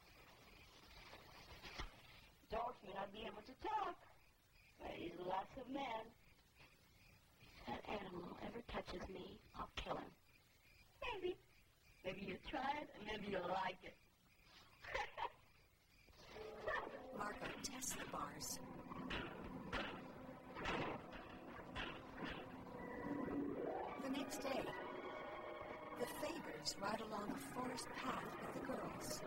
[SPEAKER 3] Dorf may not be able to talk, but he's lots of men. If that animal ever touches me, I'll kill him. Maybe. Maybe you try it, and maybe you'll like it.
[SPEAKER 2] Margot tests the bars. The next day, brothers ride along a forest path with the girls.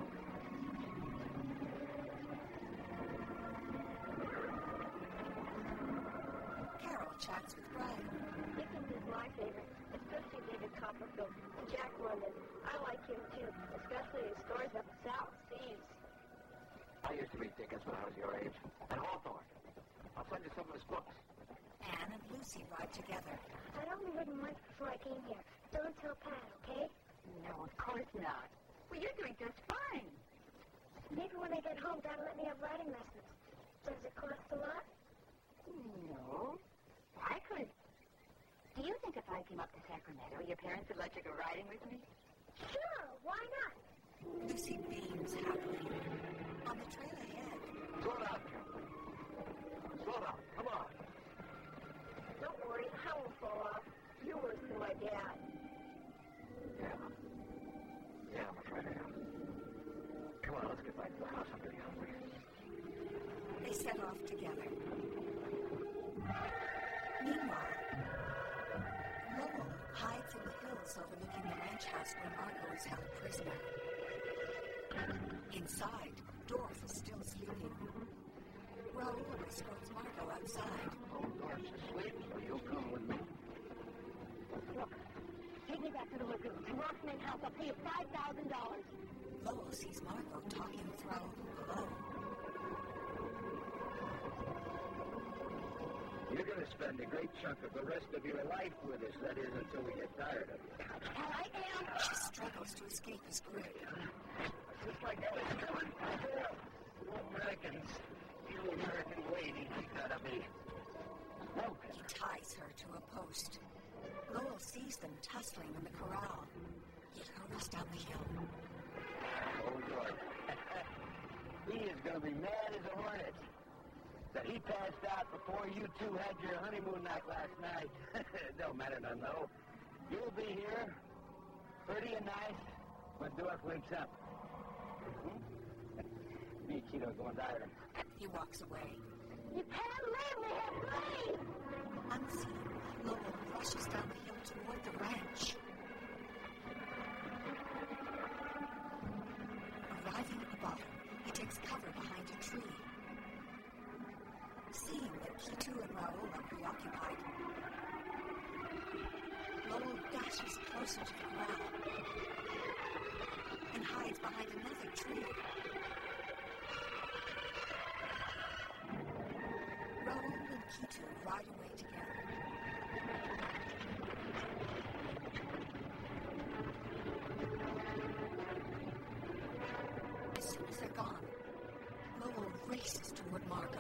[SPEAKER 2] Carol chats with Brian.
[SPEAKER 7] Dickens is my favorite, especially David Copperfield. Jack London. I like him too, especially his stories about the South Seas.
[SPEAKER 5] I used to read Dickens when I was your age. And Hawthorne. I'll send you some of his books.
[SPEAKER 2] Anne and Lucy ride together.
[SPEAKER 7] I'd only written once before I came here. Don't tell Pat, okay?
[SPEAKER 3] No, of course not. Well, you're doing just fine.
[SPEAKER 7] Maybe when I get home, Dad will let me have writing lessons. Does it cost a lot?
[SPEAKER 3] No. I could. Do you think if I came up to Sacramento, your parents would let you go riding with me?
[SPEAKER 7] Sure, why not?
[SPEAKER 2] Lucy beams happily. On the trail ahead,
[SPEAKER 5] Slow down, Carol. Slow down. Come on.
[SPEAKER 7] Don't worry, I won't fall off. You're worse than my dad.
[SPEAKER 5] Yeah, I'm afraid I am. Come on, let's get back to the house. I'm getting hungry.
[SPEAKER 2] they set off together. Meanwhile, Lowell hides in the hills overlooking the ranch house where Margot is held prisoner. Inside, Dorf is still sleeping. Raoul escorts Margot outside.
[SPEAKER 5] Oh, Dorf's asleep, so you'll come with me.
[SPEAKER 3] Look, take me back to the lagoon. To Rockman House. I'll pay you $5,000.
[SPEAKER 2] Lowell sees Margot talking with Raoul below.
[SPEAKER 5] You're going to spend a great chunk of the rest of your life with us, that is, until we get tired of you.
[SPEAKER 3] And I am.
[SPEAKER 2] She struggles to escape his grip.
[SPEAKER 5] Just like I was doing. You Americans, you American ladies, you gotta be.
[SPEAKER 2] He ties her to a post. Lowell sees them tussling in the corral. He hurries down the hill.
[SPEAKER 5] Oh, Lord. He is going to be mad as a hornet that he passed out before you two had your honeymoon night last night. Don't matter none, though. You'll be here, pretty and nice, when Dorf wakes up. Me and Keto are going diving.
[SPEAKER 2] He walks away.
[SPEAKER 7] You can't leave me here, please!
[SPEAKER 2] Unseen, Lowell rushes down the hill toward the ranch. Arriving at the bottom, he takes cover behind a tree. Seeing that Kitu and Raoul are preoccupied, Lowell dashes closer to the corral and hides behind another tree. Raoul and Kitu ride away together. As soon as they're gone, Lowell races toward Margot.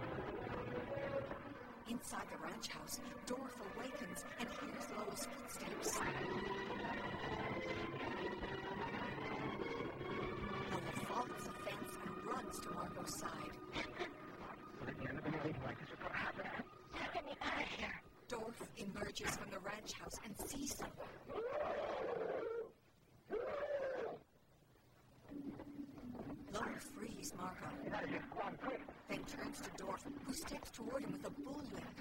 [SPEAKER 2] Inside the ranch house, Dorf awakens and hears Lowell's footsteps. Lowell follows the fence and runs to Margot's side.
[SPEAKER 5] At the end of the night, like this is going to happen.
[SPEAKER 3] Get me out of here.
[SPEAKER 2] Dorf emerges from the ranch house and sees them. Lowell frees Margot,
[SPEAKER 5] Get out of here. Go on, quick.
[SPEAKER 2] then turns to Dorf, who steps toward him with a bullwhip.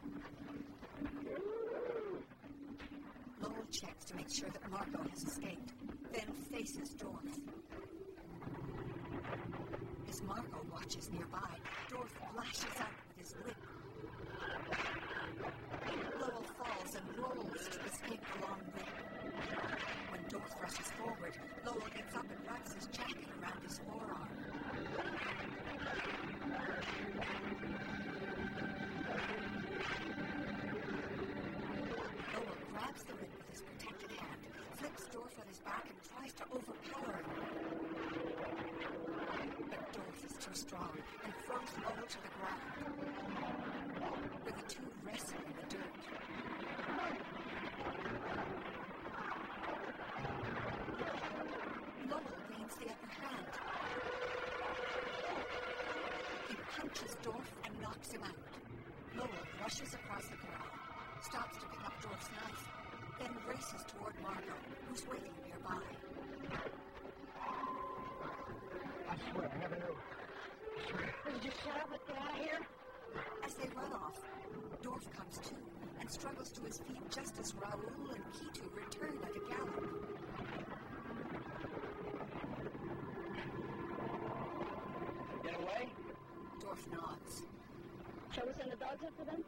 [SPEAKER 2] Lowell checks to make sure that Margot has escaped, then faces Dorf. As Margot watches nearby, Dorf lashes out with his whip. Lowell falls and rolls to escape the long whip. When Dorf rushes forward, Lowell gets up and wraps his jacket around his forearm. Lowell grabs the whip with his protected hand, flips Dorf on his back, and tries to overpower him. But Dorf is too strong and throws Lowell to the ground, where the two wrestle in the dirt. Lowell gains the upper hand. He punches Dorf and knocks him out. Lowell rushes across the corral, stops to pick up Dorf's knife, then races toward Margot, who's waiting nearby.
[SPEAKER 5] I swear, I never knew. I swear.
[SPEAKER 3] Just shut up and get out of here.
[SPEAKER 2] As they run off, Dorf comes to and struggles to his feet just as Raoul and Kitu return at a gallop.
[SPEAKER 8] cards up for them?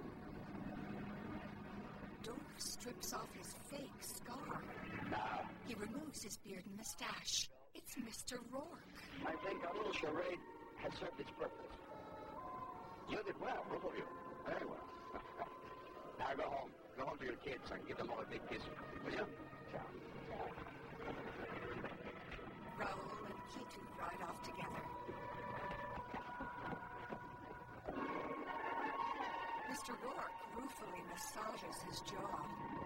[SPEAKER 2] Dorf strips off his fake scar.
[SPEAKER 5] Now,
[SPEAKER 2] He removes his beard and mustache. It's Mr. Rourke.
[SPEAKER 5] I think our little charade has served its purpose. You did well, both of you. Very well. Now go home. Go home to your kids and give them all a big kiss. Will you? Ciao.
[SPEAKER 2] Raoul and Kitu ride off together. Mr. Rourke ruefully massages his jaw.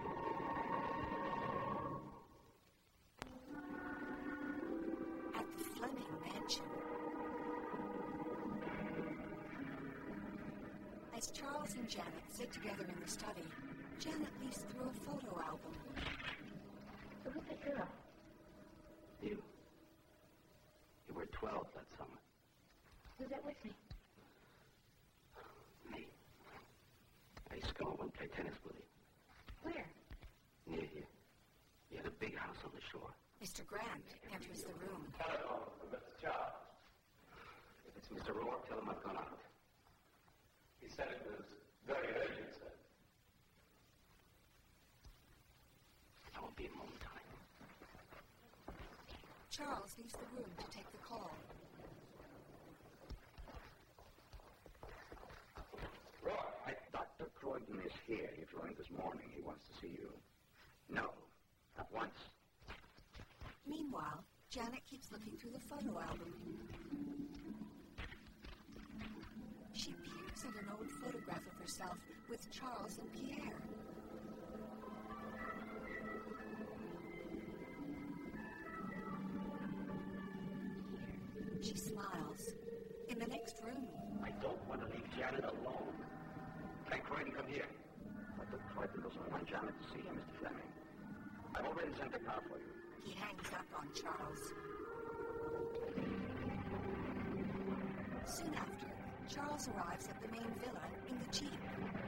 [SPEAKER 2] At the Fleming mansion, as Charles and Janet sit together in the study, Janet leaves through a photo album.
[SPEAKER 8] So who's that girl?
[SPEAKER 6] You. You were 12 that summer.
[SPEAKER 8] Who's that with me?
[SPEAKER 6] Me. I used to go home and play tennis with you.
[SPEAKER 8] Where?
[SPEAKER 6] Near here. You had a big house on the shore.
[SPEAKER 2] Mr. Grant enters the room.
[SPEAKER 4] Telephone from Mr. Charles.
[SPEAKER 6] If it's Mr. Rourke, tell him I've gone out.
[SPEAKER 4] He said it was very urgent, sir.
[SPEAKER 6] I won't be a moment time.
[SPEAKER 2] Charles leaves the room to take the call.
[SPEAKER 5] Roy, Dr. Croydon is here. He flew in this morning. He wants to see you. No, at once.
[SPEAKER 2] Meanwhile, Janet keeps looking through the photo album. She peers at an old photograph of herself with Charles and Pierre. She smiles. In the next room,
[SPEAKER 5] I don't want to leave Janet alone. Can Croydon come here? Dr. Croydon doesn't want Janet to see him, Mr. Fleming. I've already sent a car for you.
[SPEAKER 2] he hangs up on Charles. Soon after, Charles arrives at the main villa in the Jeep.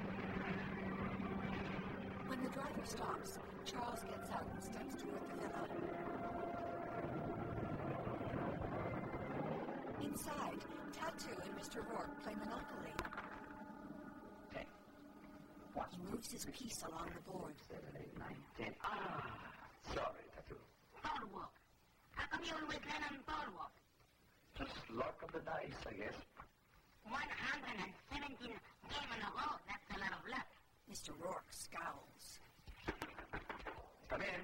[SPEAKER 2] When the driver stops, Charles gets out and steps toward the villa. Inside, Tattoo and Mr. Rourke play Monopoly.
[SPEAKER 5] 10. 1.
[SPEAKER 2] He moves his piece along the board.
[SPEAKER 5] 7, 8, 9, 10. Ah! Sorry, Tattoo.
[SPEAKER 3] Boardwalk. How come you always land on boardwalk?
[SPEAKER 5] Just luck of the dice, I guess.
[SPEAKER 3] 117 game in a row. That's a lot of luck.
[SPEAKER 2] Mr. Rourke scowls.
[SPEAKER 5] Come in.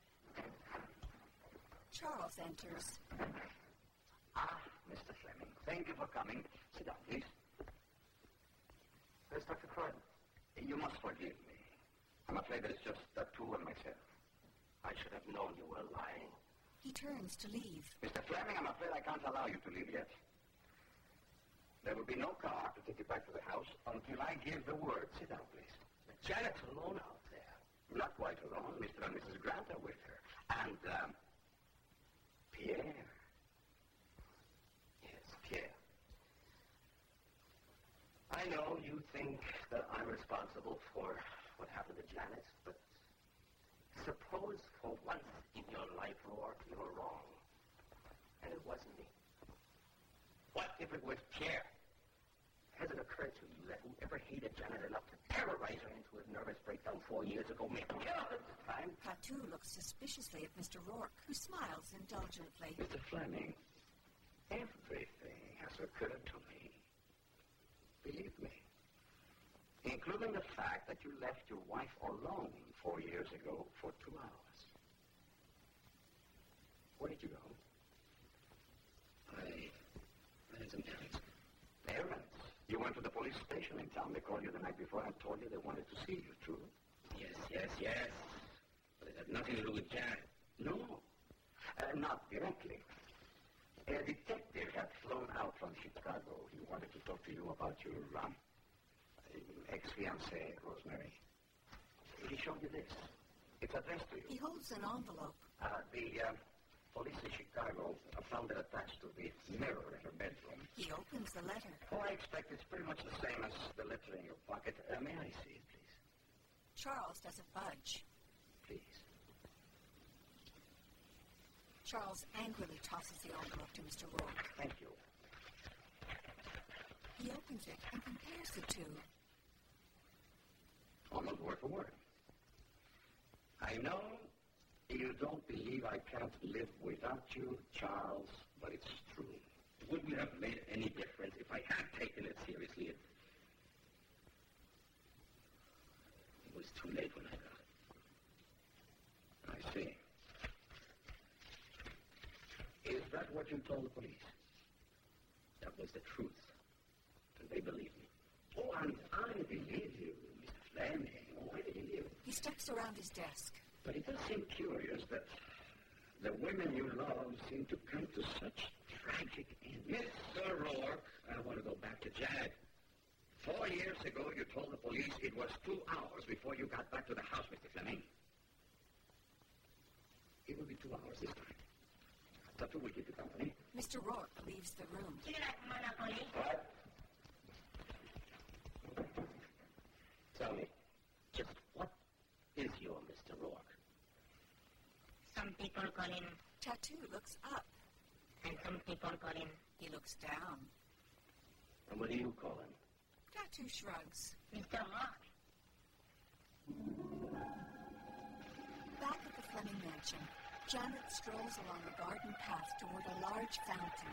[SPEAKER 2] Charles enters.
[SPEAKER 5] Ah, Mr. Fleming. Thank you for coming. Sit down, please. Where's Dr. Croydon? You must forgive me. I'm afraid it's just Tattoo and myself.
[SPEAKER 6] I should have known you were lying.
[SPEAKER 2] He turns to leave.
[SPEAKER 5] Mr. Fleming, I'm afraid I can't allow you to leave yet. There will be no car to take you back to the house until I give the word. Sit down, please.
[SPEAKER 6] Janet's alone out there.
[SPEAKER 5] Not quite alone. Mr. and Mrs. Grant are with her. And, Pierre.
[SPEAKER 6] Yes, Pierre. I know you think that I'm responsible for what happened to Janet, but suppose for once in your life, Rourke, you were wrong. And it wasn't me. What if it was Pierre? Has it occurred to you that whoever hated Janet enough to terrorize her into a nervous breakdown 4 years ago may kill her this time?
[SPEAKER 2] Tattoo looks suspiciously at Mr. Rourke, who smiles indulgently.
[SPEAKER 5] Mr. Fleming, everything has occurred to me. Believe me. Including the fact that you left your wife alone 4 years ago for 2 hours. Where did you go?
[SPEAKER 6] I had some errands.
[SPEAKER 5] Errands? You went to the police station in town. They called you the night before and told you they wanted to see you, true?
[SPEAKER 6] Yes. But it had nothing to do with Janet.
[SPEAKER 5] No, not directly. A detective had flown out from Chicago. He wanted to talk to you about your ex-fiancée, Rosemary. He showed you this. It's addressed to you.
[SPEAKER 2] He holds an envelope.
[SPEAKER 5] The police in Chicago found it attached to the mirror in her bedroom.
[SPEAKER 2] He opens the letter.
[SPEAKER 5] Oh, I expect it's pretty much the same as the letter in your pocket. May I see it, please?
[SPEAKER 2] Charles doesn't budge.
[SPEAKER 5] Please.
[SPEAKER 2] Charles angrily tosses the envelope to Mr. Rourke.
[SPEAKER 5] Thank you.
[SPEAKER 2] He opens it and compares the two.
[SPEAKER 5] Almost word for word. I know you don't believe I can't live without you, Charles, but it's true. It wouldn't have made any difference if I had taken it seriously. It was too late when I got it. I see. Is that what you told the police? That was the truth. And they believe me. Oh, and I believe you, Mr. Fleming. Oh, I believe you.
[SPEAKER 2] He steps around his desk.
[SPEAKER 5] But it does seem curious that the women you love seem to come to such tragic ends. Mr. Rourke, I want to go back to Janet. 4 years ago, you told the police it was 2 hours before you got back to the house, Mr. Fleming. It will be 2 hours this time. Doctor, will keep you company.
[SPEAKER 2] Mr. Rourke leaves the room.
[SPEAKER 3] Do you like Monopoly?
[SPEAKER 5] What? Tell me, just what is your Mr. Rourke?
[SPEAKER 3] Some people call him,
[SPEAKER 2] Tattoo looks up.
[SPEAKER 3] and some people call him,
[SPEAKER 2] He looks down.
[SPEAKER 5] And what do you call him?
[SPEAKER 2] Tattoo shrugs.
[SPEAKER 3] Mr. Rock.
[SPEAKER 2] Back at the Fleming mansion, Janet strolls along a garden path toward a large fountain.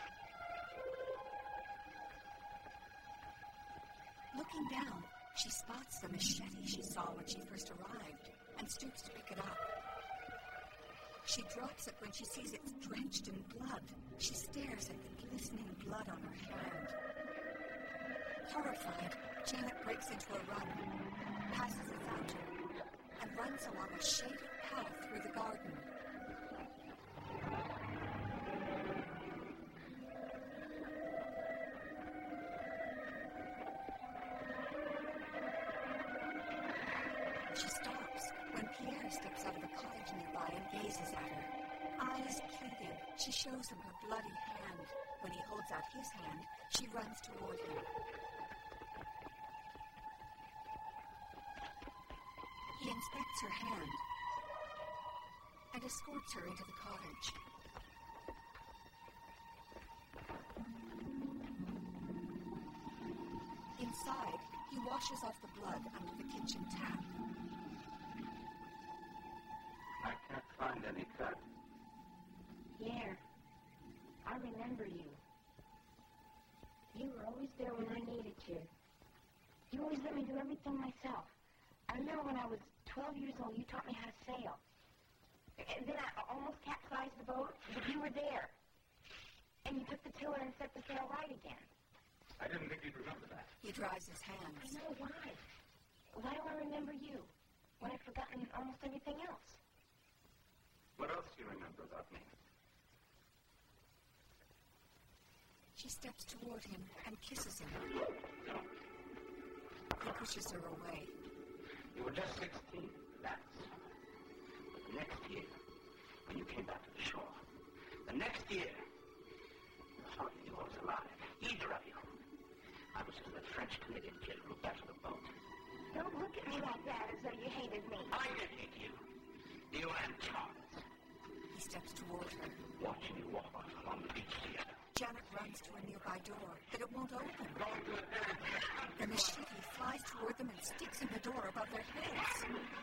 [SPEAKER 2] Looking down, she spots the machete she saw when she first arrived and stoops to pick it up. She drops it when she sees it's drenched in blood. She stares at the glistening blood on her hand. Horrified, Janet breaks into a run, passes the fountain, and runs along a shaded path through the garden. She stops when Pierre steps out of a cottage nearby and gazes at her. Eyes pleading, she shows him her bloody hand. When he holds out his hand, she runs toward him. He inspects her hand and escorts her into the cottage. Inside, he washes off the blood under the kitchen tap.
[SPEAKER 5] I can't find any cut.
[SPEAKER 8] Pierre, I remember you. You were always there when I needed you. You always let me do everything myself. I remember when I was 12 years old, you taught me how to sail. And then I almost capsized the boat, but you were there. And you took the tiller and set the sail right again.
[SPEAKER 5] I didn't think you'd remember that.
[SPEAKER 2] He dries his
[SPEAKER 8] I
[SPEAKER 2] hands.
[SPEAKER 8] know why. Why do I remember you when I've forgotten almost everything else?
[SPEAKER 5] What else do you remember about me?
[SPEAKER 2] She steps toward him and kisses him. He pushes her away.
[SPEAKER 5] You were just 16, that's. But the next year, when you came back to the shore, the next year, hardly you was alive, either of you. I was in the French-Canadian kid who back to the boat.
[SPEAKER 8] Don't look at me like that as though you hated me.
[SPEAKER 5] I did hate you. You and Charles.
[SPEAKER 2] He steps toward her.
[SPEAKER 5] Watching you walk off along the beach together.
[SPEAKER 2] Janet runs to a nearby door, but it won't open.
[SPEAKER 5] Going to a dance.
[SPEAKER 2] The machete flies toward them and sticks in the door above their heads.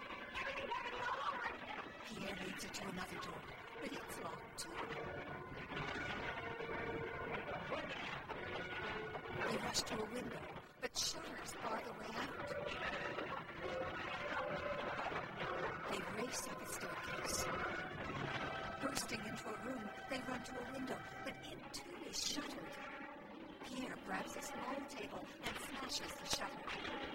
[SPEAKER 2] Pierre leads her to another door, but it's locked too. They rush to a window, but shutters bar the way out. They race up a staircase. Bursting into a room, they run to a window, but it too is shuttered. Pierre grabs a small table and smashes the shutter.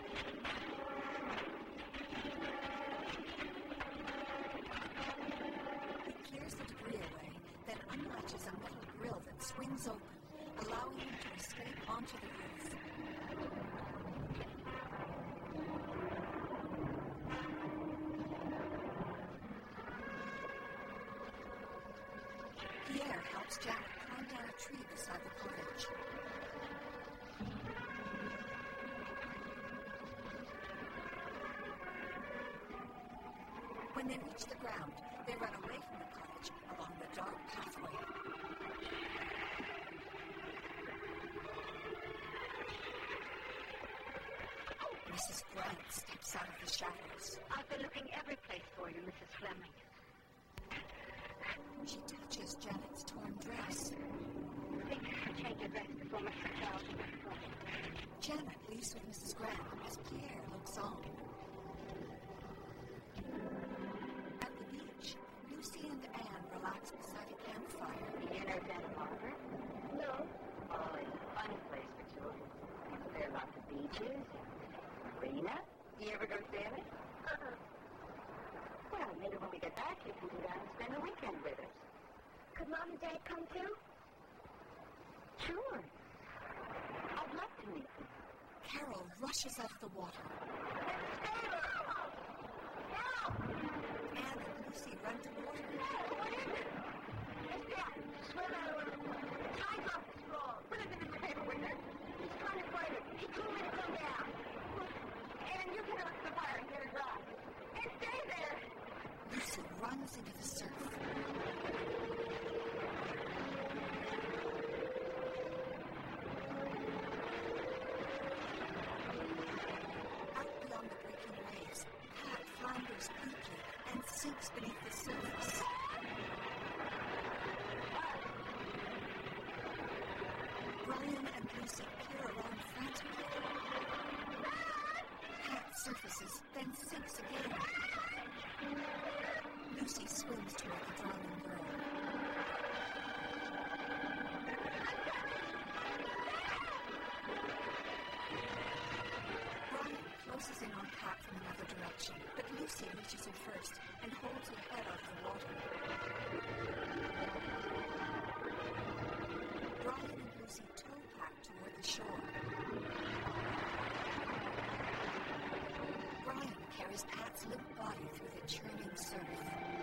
[SPEAKER 2] He clears the debris away, then unlatches a metal grill that swings open, allowing him to escape onto the roof. Pierre helps Janet climb down a tree beside the cottage. When they reach the ground, they run away from the cottage along the dark pathway. Mrs. Grant steps out of the shadows.
[SPEAKER 3] I've been looking every place for you, Mrs. Fleming.
[SPEAKER 2] She touches Janet's torn dress.
[SPEAKER 3] Think you should change your dress before Mr. Charles gets home.
[SPEAKER 2] Janet leaves with Mrs. Grant as Pierre looks on. At the beach, Lucy and Anne relax beside a campfire.
[SPEAKER 3] You know Santa Barbara?
[SPEAKER 8] No.
[SPEAKER 3] Oh, it's a fun place for children. There are lots of beaches, marina. You ever go sailing? Well, maybe when we get back, you can go down and spend the weekend with us.
[SPEAKER 8] Could Mom and Dad come too?
[SPEAKER 3] Sure. I'd love to meet them.
[SPEAKER 2] Carol rushes out of the water. Anne and Lucy run toward her.
[SPEAKER 3] What is it? It's Dad. Swim out of the water. The tide's off the straw. Put it in the table with her. He's trying to fight it. He told me to come down. And you get up to the fire and get her dry. And stay there.
[SPEAKER 2] Lucy runs into the surf. Out beyond the breaking waves, Pat flounders quickly and sinks beneath the surface. Brian and Lucy peer around frantically. Pat surfaces, then sinks again. Lucy swims toward the drowning girl. Brian closes in on Pat from another direction, but Lucy reaches her first and holds her head out of the water. Brian and Lucy tow Pat toward the shore. Brian carries Pat's limp body through the churning surf.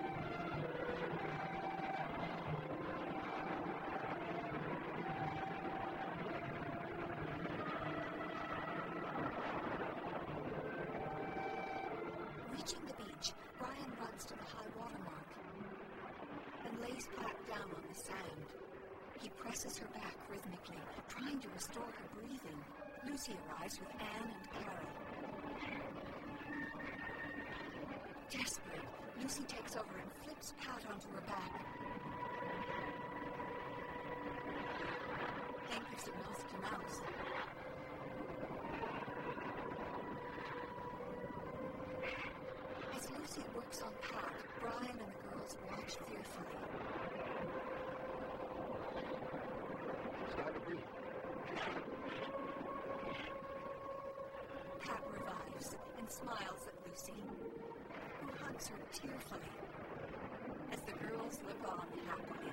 [SPEAKER 2] Reaching the beach, Brian runs to the high water mark and lays Pat down on the sand. He presses her back rhythmically, trying to restore her breathing. Lucy arrives with Anne and Carol. Desperate, Lucy takes over and flips Pat onto her back. Then gives him mouth to mouth. As Lucy works on Pat, Brian and the girls watch fearfully.
[SPEAKER 4] Start to breathe.
[SPEAKER 2] Pat revives and smiles at Lucy, who hugs her tearfully as the girls look on happily.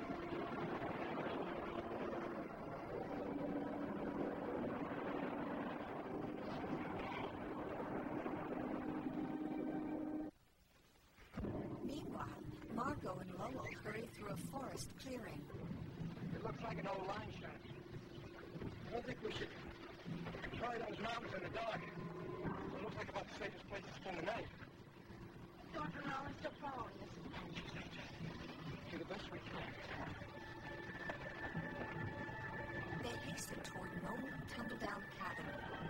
[SPEAKER 2] Meanwhile, Margot and Lowell hurry through a forest clearing.
[SPEAKER 4] It looks like an old line shaft. I don't think we should try those mountains in the dark. It looks like about the safest place to spend the night.
[SPEAKER 3] Dr. Nolan's still following us.
[SPEAKER 4] Do the best we can.
[SPEAKER 2] They hasten toward an old, tumble-down cabin.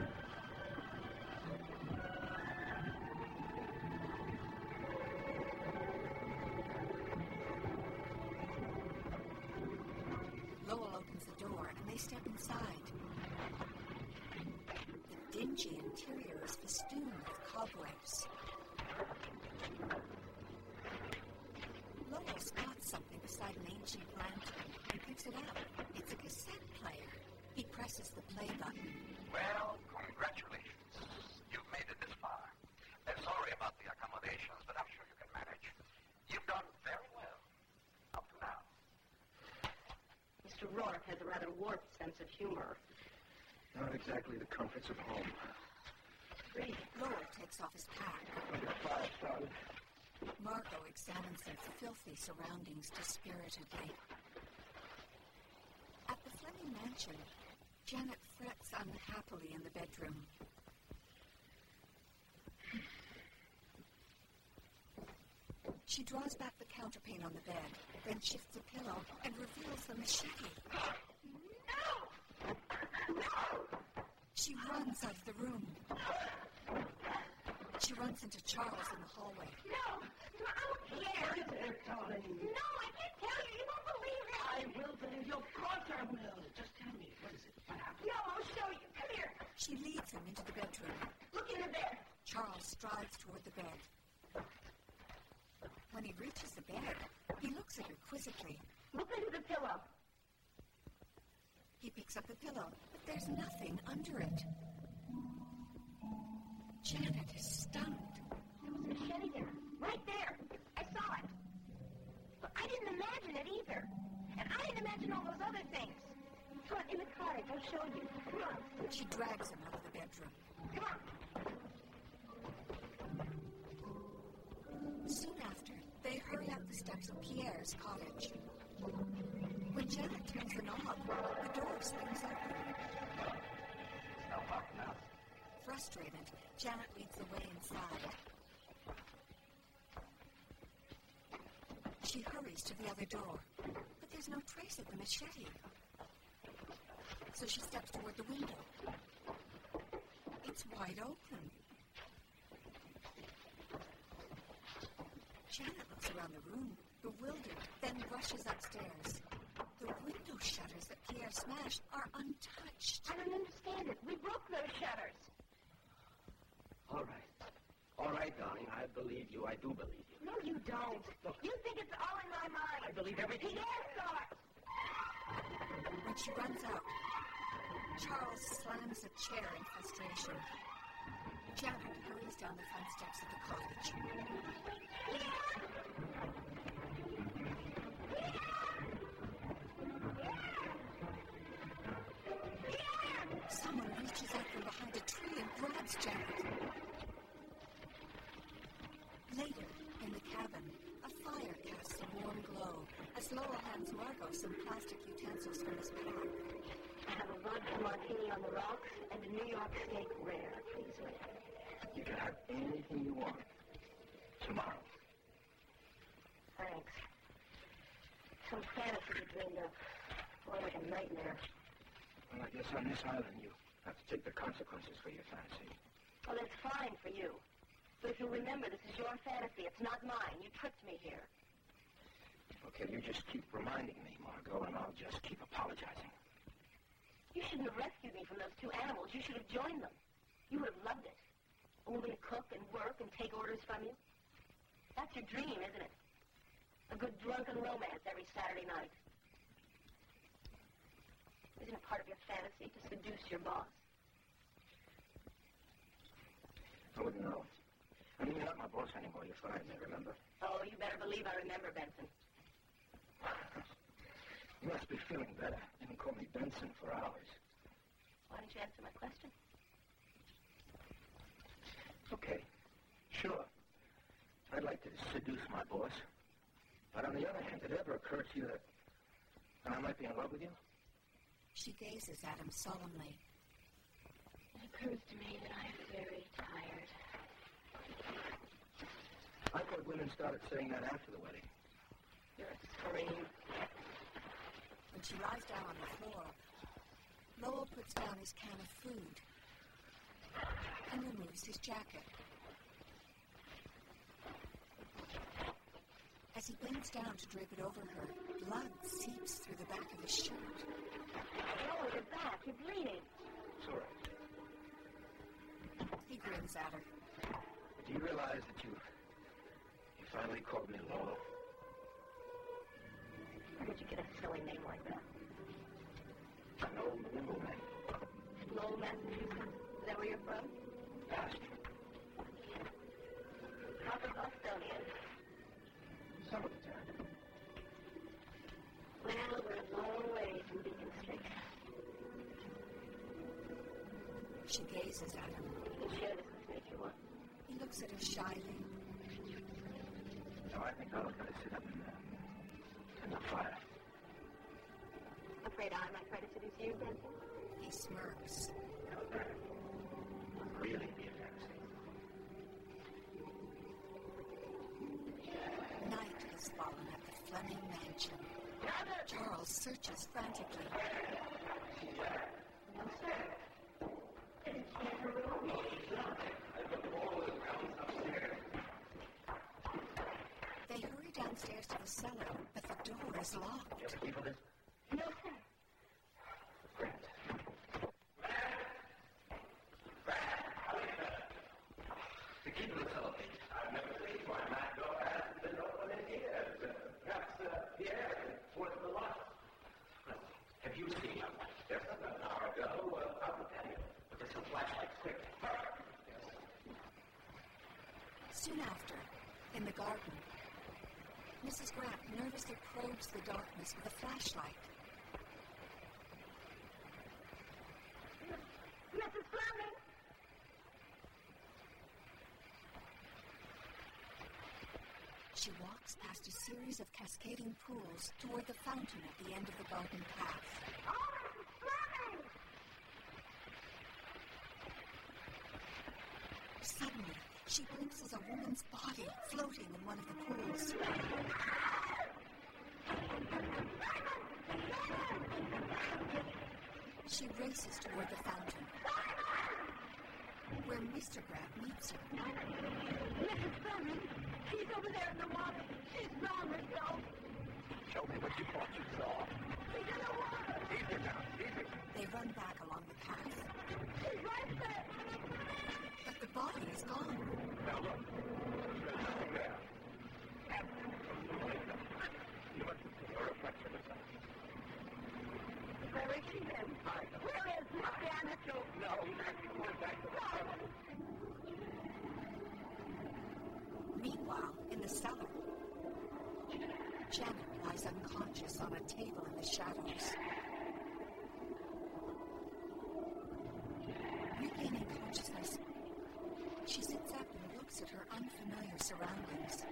[SPEAKER 2] Lowell opens the door and they step inside. The dingy interior is festooned with cobwebs. Lowell spots something beside an ancient lantern and picks it up. It's a cassette player. He presses the play button.
[SPEAKER 5] Well, congratulations. You've made it this far. Sorry about the accommodations, but I'm sure you can manage. You've done very well up to now.
[SPEAKER 3] Mr. Rourke has a rather warped sense of humor.
[SPEAKER 4] Not exactly the comforts of home.
[SPEAKER 2] Lowell takes off his pack.
[SPEAKER 4] Like a fire started.
[SPEAKER 2] Margot examines their filthy surroundings dispiritedly. At the Fleming mansion, Janet frets unhappily in the bedroom. She draws back the counterpane on the bed, then shifts a pillow and reveals the machete.
[SPEAKER 3] No! No!
[SPEAKER 2] She runs out of the room. She runs into Charles in the hallway.
[SPEAKER 3] No! No, I don't care!
[SPEAKER 6] What is it, darling?
[SPEAKER 3] No, I can't tell you. You won't believe it.
[SPEAKER 6] I will believe you. Of course I will. Just tell me. What is it? What happened?
[SPEAKER 3] No, I'll show you. Come here.
[SPEAKER 2] She leads him into the bedroom.
[SPEAKER 3] Look in the bed.
[SPEAKER 2] Charles strides toward the bed. When he reaches the bed, he looks at her quizzically.
[SPEAKER 3] Look under the pillow.
[SPEAKER 2] He picks up the pillow, but there's nothing under it. Janet is stunned.
[SPEAKER 3] There was a machete there. Right there. I saw it. But I didn't imagine it either. And I didn't imagine all those other things. Come on, in the cottage. I'll show you. Come on.
[SPEAKER 2] She drags him out of the bedroom.
[SPEAKER 3] Come on.
[SPEAKER 2] Soon after, they hurry up the steps of Pierre's cottage. When Janet turns the knob, the door swings open.
[SPEAKER 5] It's no hot enough.
[SPEAKER 2] Frustrated, Janet leads the way inside. She hurries to the other door, but there's no trace of the machete. So she steps toward the window. It's wide open. Janet looks around the room, bewildered, then rushes upstairs. The window shutters that Pierre smashed are untouched.
[SPEAKER 3] I don't understand it. We broke those shutters.
[SPEAKER 6] All right. All right, darling. I believe you. I do believe you.
[SPEAKER 3] No, you don't.
[SPEAKER 6] Look.
[SPEAKER 3] You think it's all in my mind.
[SPEAKER 6] I believe everything.
[SPEAKER 3] Pierre saw it.
[SPEAKER 2] When she runs out, Charles slams a chair in frustration. Janet hurries down the front steps of the cottage. Someone reaches out from behind a tree and grabs Janet. Later, in the cabin, a fire casts a warm glow as Lowell hands Margot some plastic utensils from his pack.
[SPEAKER 3] I have a vodka martini on the rocks and a New York steak rare, please.
[SPEAKER 5] You can have anything you want. Tomorrow.
[SPEAKER 3] Thanks. Some fantasy you dreamed of. More like a nightmare.
[SPEAKER 5] Well, I guess on this island you have to take the consequences for your fantasy.
[SPEAKER 3] Well, that's fine for you. But if you remember, this is your fantasy. It's not mine. You tricked me here.
[SPEAKER 5] Okay, you just keep reminding me, Margot, and I'll just keep apologizing.
[SPEAKER 3] You shouldn't have rescued me from those two animals. You should have joined them. You would have loved it. Only to cook and work and take orders from you. That's your dream, isn't it? A good drunken romance every Saturday night. Isn't it part of your fantasy to seduce your boss?
[SPEAKER 5] I wouldn't know. I mean, you're not my boss anymore. You're fired me, remember?
[SPEAKER 3] Oh, you better believe I remember, Benson.
[SPEAKER 5] You must be feeling better. You didn't call me Benson for hours.
[SPEAKER 3] Why didn't you answer my question?
[SPEAKER 5] Okay, sure. I'd like to seduce my boss. But on the other hand, did it ever occur to you that I might be in love with you?
[SPEAKER 2] She gazes at him solemnly.
[SPEAKER 3] It occurs to me that I'm very tired.
[SPEAKER 5] I thought women started saying that after the wedding.
[SPEAKER 3] You're a scream.
[SPEAKER 2] When she lies down on the floor, Lowell puts down his can of food and removes his jacket. As he bends down to drape it over her, blood seeps through the back of his shirt.
[SPEAKER 3] Oh, you're back. You're bleeding.
[SPEAKER 5] It's all right.
[SPEAKER 2] He grins at her.
[SPEAKER 5] Do you realize that you finally called me Lowell?
[SPEAKER 3] Where did you get a silly name like that?
[SPEAKER 5] An old limo man.
[SPEAKER 3] Lowell, Massachusetts. Is that where you're from?
[SPEAKER 5] Pastor.
[SPEAKER 3] Proper Bostonian.
[SPEAKER 5] Some of the time.
[SPEAKER 3] Well, we're a long way from Beacon Street.
[SPEAKER 2] She gazes at him.
[SPEAKER 3] You can share this with me if you want.
[SPEAKER 2] He looks at her shyly.
[SPEAKER 5] No, I think I'll gotta sit up in the fire.
[SPEAKER 3] Afraid I might try to seduce you, Benson?
[SPEAKER 2] He smirks.
[SPEAKER 5] Now that would really be a fantasy.
[SPEAKER 2] Night has fallen at the Fleming mansion. Charles searches frantically.
[SPEAKER 3] No, sir. Didn't she have her room?
[SPEAKER 5] I've got all the grounds up
[SPEAKER 2] cellar, but the door is locked.
[SPEAKER 5] You have a key for this?
[SPEAKER 8] No, sir.
[SPEAKER 5] Grant. The key to the cellar, please. I've never seen one. That door hasn't been opened in years. Perhaps Pierre towards the lock. Have you seen him? Yes, an hour ago, out in the patio. But there's some flashlights. Quick. Hurry. Yes.
[SPEAKER 2] Soon after, in the garden, Mrs. Grant nervously probes the darkness with a flashlight.
[SPEAKER 3] Mrs. Fleming!
[SPEAKER 2] She walks past a series of cascading pools toward the fountain at the end of the garden path.
[SPEAKER 3] Oh, Mrs. Fleming!
[SPEAKER 2] Suddenly, she glimpses a woman's body floating in one of the pools. She races toward the fountain, where Mr. Grant meets her.
[SPEAKER 3] Mrs. Fleming, she's over there in the water. She's drowned herself.
[SPEAKER 5] Show me what you thought you saw.
[SPEAKER 3] She's in the water.
[SPEAKER 5] Easy now. Easy.
[SPEAKER 2] They run back along the path,
[SPEAKER 3] She's right there.
[SPEAKER 2] but the body is gone.
[SPEAKER 5] Now look. There's nothing there. You must have seen a reflection or something.
[SPEAKER 3] Where is she then? Where is Miss Janet?
[SPEAKER 5] No, you're going back to the cellar.
[SPEAKER 2] Meanwhile, in the cellar, Janet lies unconscious on a table in the shadows. Regaining consciousness, she sits up and looks at her unfamiliar surroundings.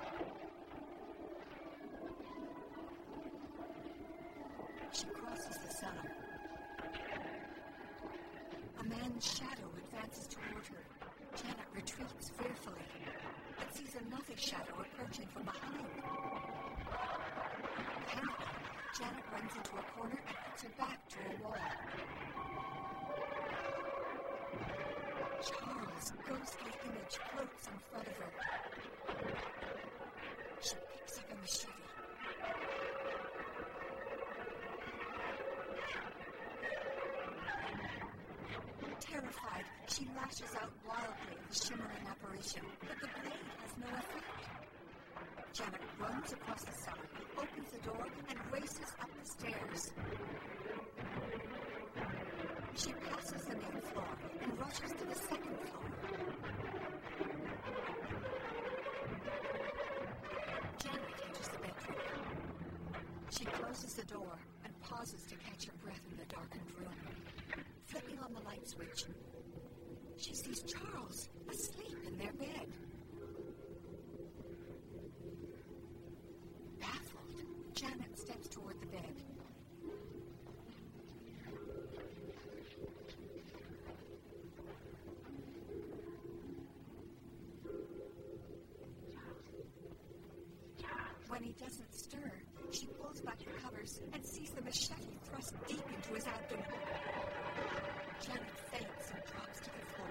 [SPEAKER 2] She crosses the cellar. A man's shadow advances toward her. Janet retreats fearfully, but sees another shadow approaching from behind. Panicking, Janet runs into a corner and puts her back to a wall. Charles' ghostly image floats in front of her. She picks up a machete. Terrified, she lashes out wildly at the shimmering apparition, but the blade has no effect. Janet runs across the cellar, opens the door, and races up the stairs. She passes the main floor and rushes to the second floor. Janet enters the bedroom. She closes the door and pauses to catch her breath in the darkened room. Flipping on the light switch, she sees Charles asleep in their bed. Baffled, Janet steps toward the bed. When he doesn't stir, she pulls back the covers and sees the machete thrust deep into his abdomen. Janet faints and drops to the floor.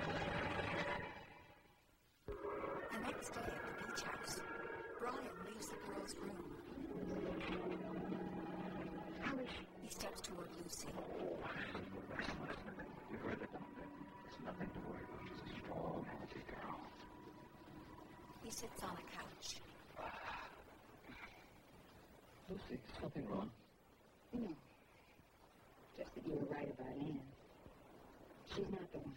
[SPEAKER 2] The next day at the beach house, Brian leaves the girl's room.
[SPEAKER 8] How is she?
[SPEAKER 2] He steps toward Lucy.
[SPEAKER 5] You heard the doctor. There's nothing to worry about. She's a strong, healthy girl.
[SPEAKER 2] He sits on a couch.
[SPEAKER 5] Lucy, something wrong?
[SPEAKER 8] No. Just that you were right about Anne. She's not the one.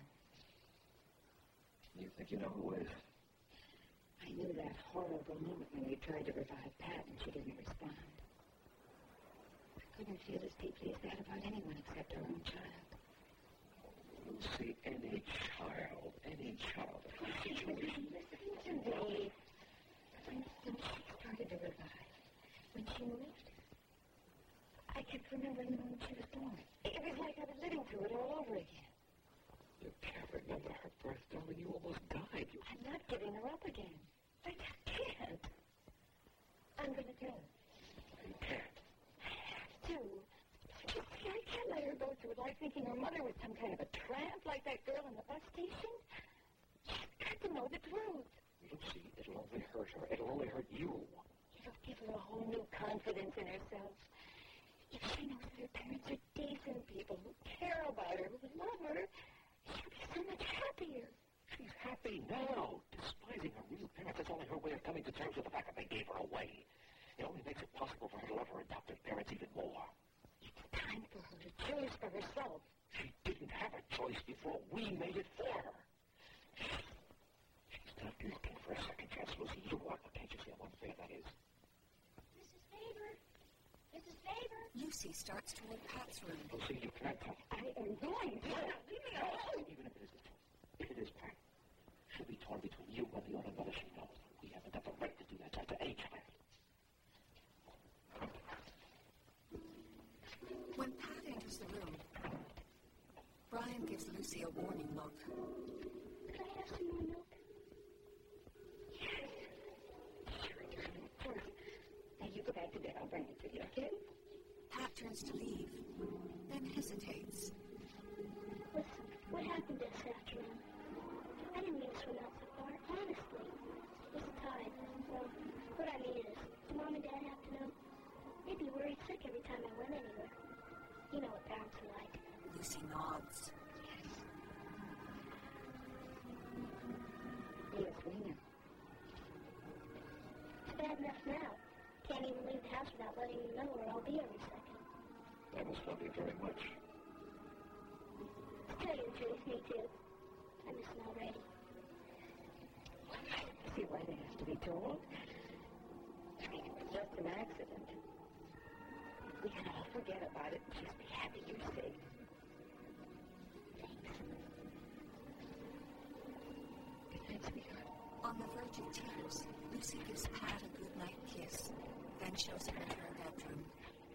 [SPEAKER 5] You think you know who is?
[SPEAKER 8] I knew that horrible moment when you tried to revive Pat and she didn't respond. I couldn't feel as deeply as that about anyone except our own child.
[SPEAKER 5] Lucy, any child in any situation.
[SPEAKER 8] Listen to me. When she started to revive, when she moved, I kept remembering the moment she was born. It was like I was living through it all over again.
[SPEAKER 5] You can't remember her birth, darling. You almost died.
[SPEAKER 8] I'm not giving her up again. I just can't. I'm going to tell her.
[SPEAKER 5] You can't.
[SPEAKER 8] I have to. You see, I can't let her go through life thinking her mother was some kind of a tramp like that girl in the bus station. She's got to know the truth.
[SPEAKER 5] Lucy, it'll only hurt her. It'll only hurt you.
[SPEAKER 8] Yes, It'll give her a whole new confidence in herself. If she knows that her parents are decent people who care about her, who love her, she'll be so much happier.
[SPEAKER 6] She's happy now. Despising her real parents, that's only her way of coming to terms with the fact that they gave her away. It only makes it possible for her to love her adopted parents even more.
[SPEAKER 8] It's time for her to choose for herself.
[SPEAKER 6] She didn't have a choice before we made it for her. She's not looking for a second chance, Lucy. You are. Can't you see how unfair that is?
[SPEAKER 7] Mrs. Faber! Mrs. Faber!
[SPEAKER 2] Lucy starts toward Pat's room.
[SPEAKER 6] Lucy, you can't come.
[SPEAKER 8] I am going to. Leave me alone.
[SPEAKER 6] Even if it is the truth, if it is Pat, she'll be torn between you and the only mother she knows. We haven't got the right to do that to any child.
[SPEAKER 2] When Pat enters the room, Brian gives Lucy a warning look.
[SPEAKER 7] Can I have some more milk?
[SPEAKER 8] Yes. Sure, of course. Now you go back to bed. I'll bring it to you, okay?
[SPEAKER 2] Pat turns to leave, then hesitates.
[SPEAKER 7] Listen, what happened this afternoon? I didn't mean to swim out so far, honestly. It was the tide. Well, what I mean is, do Mom and Dad have to know? They'd be worried sick every time I went anywhere. You know what parents are like.
[SPEAKER 2] Lucy nods.
[SPEAKER 8] Yes, we know.
[SPEAKER 7] It's bad enough now. Can't even leave the house without letting you know where I'll be every second.
[SPEAKER 6] That must love you very much.
[SPEAKER 7] To tell you the truth, me too. I miss him already.
[SPEAKER 8] I see why they have to be told. I mean, it was just an accident. We can all forget about it and just be happy you're safe. Thanks. Good night, sweetheart.
[SPEAKER 2] On the verge of tears, Lucy gives Pat a goodnight kiss, then shows him into her bedroom.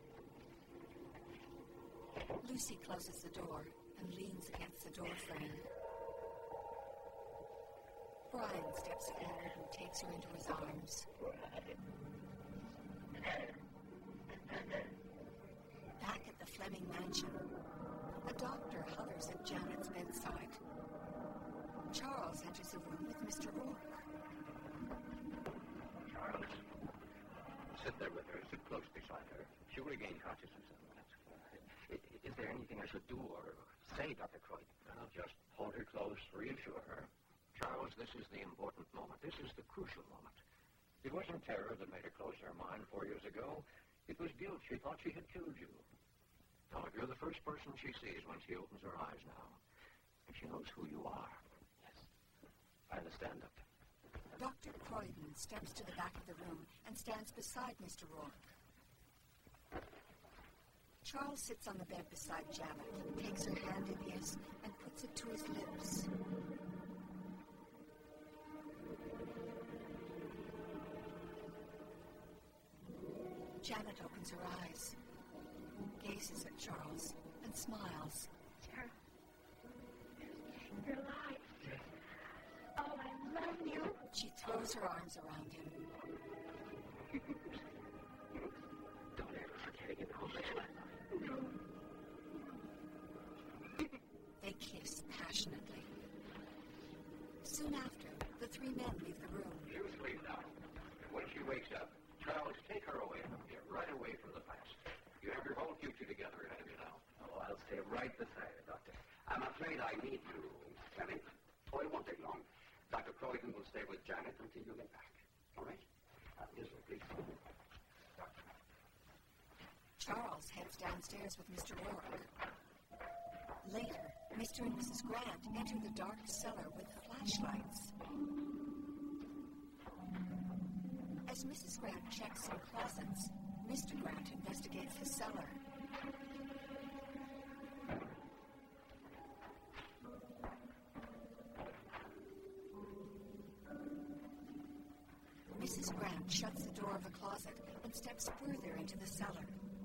[SPEAKER 2] Lucy closes the door and leans against the door frame. Brian steps forward and takes her into his arms. Back at the Fleming mansion, a doctor hovers at Janet's bedside. Charles enters the room with Mr. Rourke.
[SPEAKER 5] Charles, sit there with her. Sit close beside her. She'll regain consciousness in a minute.
[SPEAKER 6] Is there anything I should do or say, Dr. Croyd?
[SPEAKER 5] Well, just hold her close, reassure her. Charles, this is the important moment. This is the crucial moment. It wasn't terror that made her close her mind 4 years ago. It was guilt. She thought she had killed you. Now, if you're the first person she sees when she opens her eyes now, and she knows who you are. Yes. I understand, Doctor.
[SPEAKER 2] Dr. Croydon steps to the back of the room and stands beside Mr. Rourke. Charles sits on the bed beside Janet, takes her hand in his, and puts it to his lips. Janet opens her eyes, gazes at Charles, and smiles.
[SPEAKER 8] Charles, you're alive. Oh, I love you.
[SPEAKER 2] She throws her arms around him.
[SPEAKER 6] Don't ever forget again how much I love you.
[SPEAKER 2] They kiss passionately. Soon after, the three men leave the room.
[SPEAKER 5] You sleep now. And when she wakes up, Charles, take her away from here, right away from the past. You have your whole future together ahead of you now.
[SPEAKER 6] Oh, I'll stay right beside her, Doctor.
[SPEAKER 5] I'm afraid I need you, Fleming. Oh, it won't take long. Dr. Croydon will stay with Janet until you get back. All right? Yes, sir, please. Doctor.
[SPEAKER 2] Charles heads downstairs with Mr. Rourke. Later, Mr. and Mrs. Grant enter the dark cellar with flashlights. As Mrs. Grant checks some closets, Mr. Grant investigates the cellar. Mrs. Grant shuts the door of a closet and steps further into the cellar.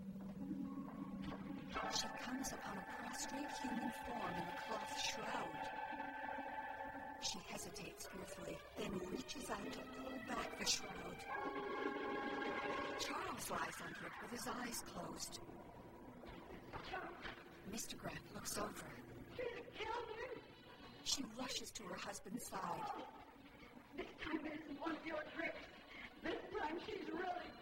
[SPEAKER 2] She comes upon a prostrate human form in a cloth shroud. She hesitates fearfully, then reaches out to pull back the shroud. Charles lies under it with his eyes closed. Mr. Grant looks over. She rushes to her husband's side.
[SPEAKER 3] This time it isn't one of your tricks. This time she's really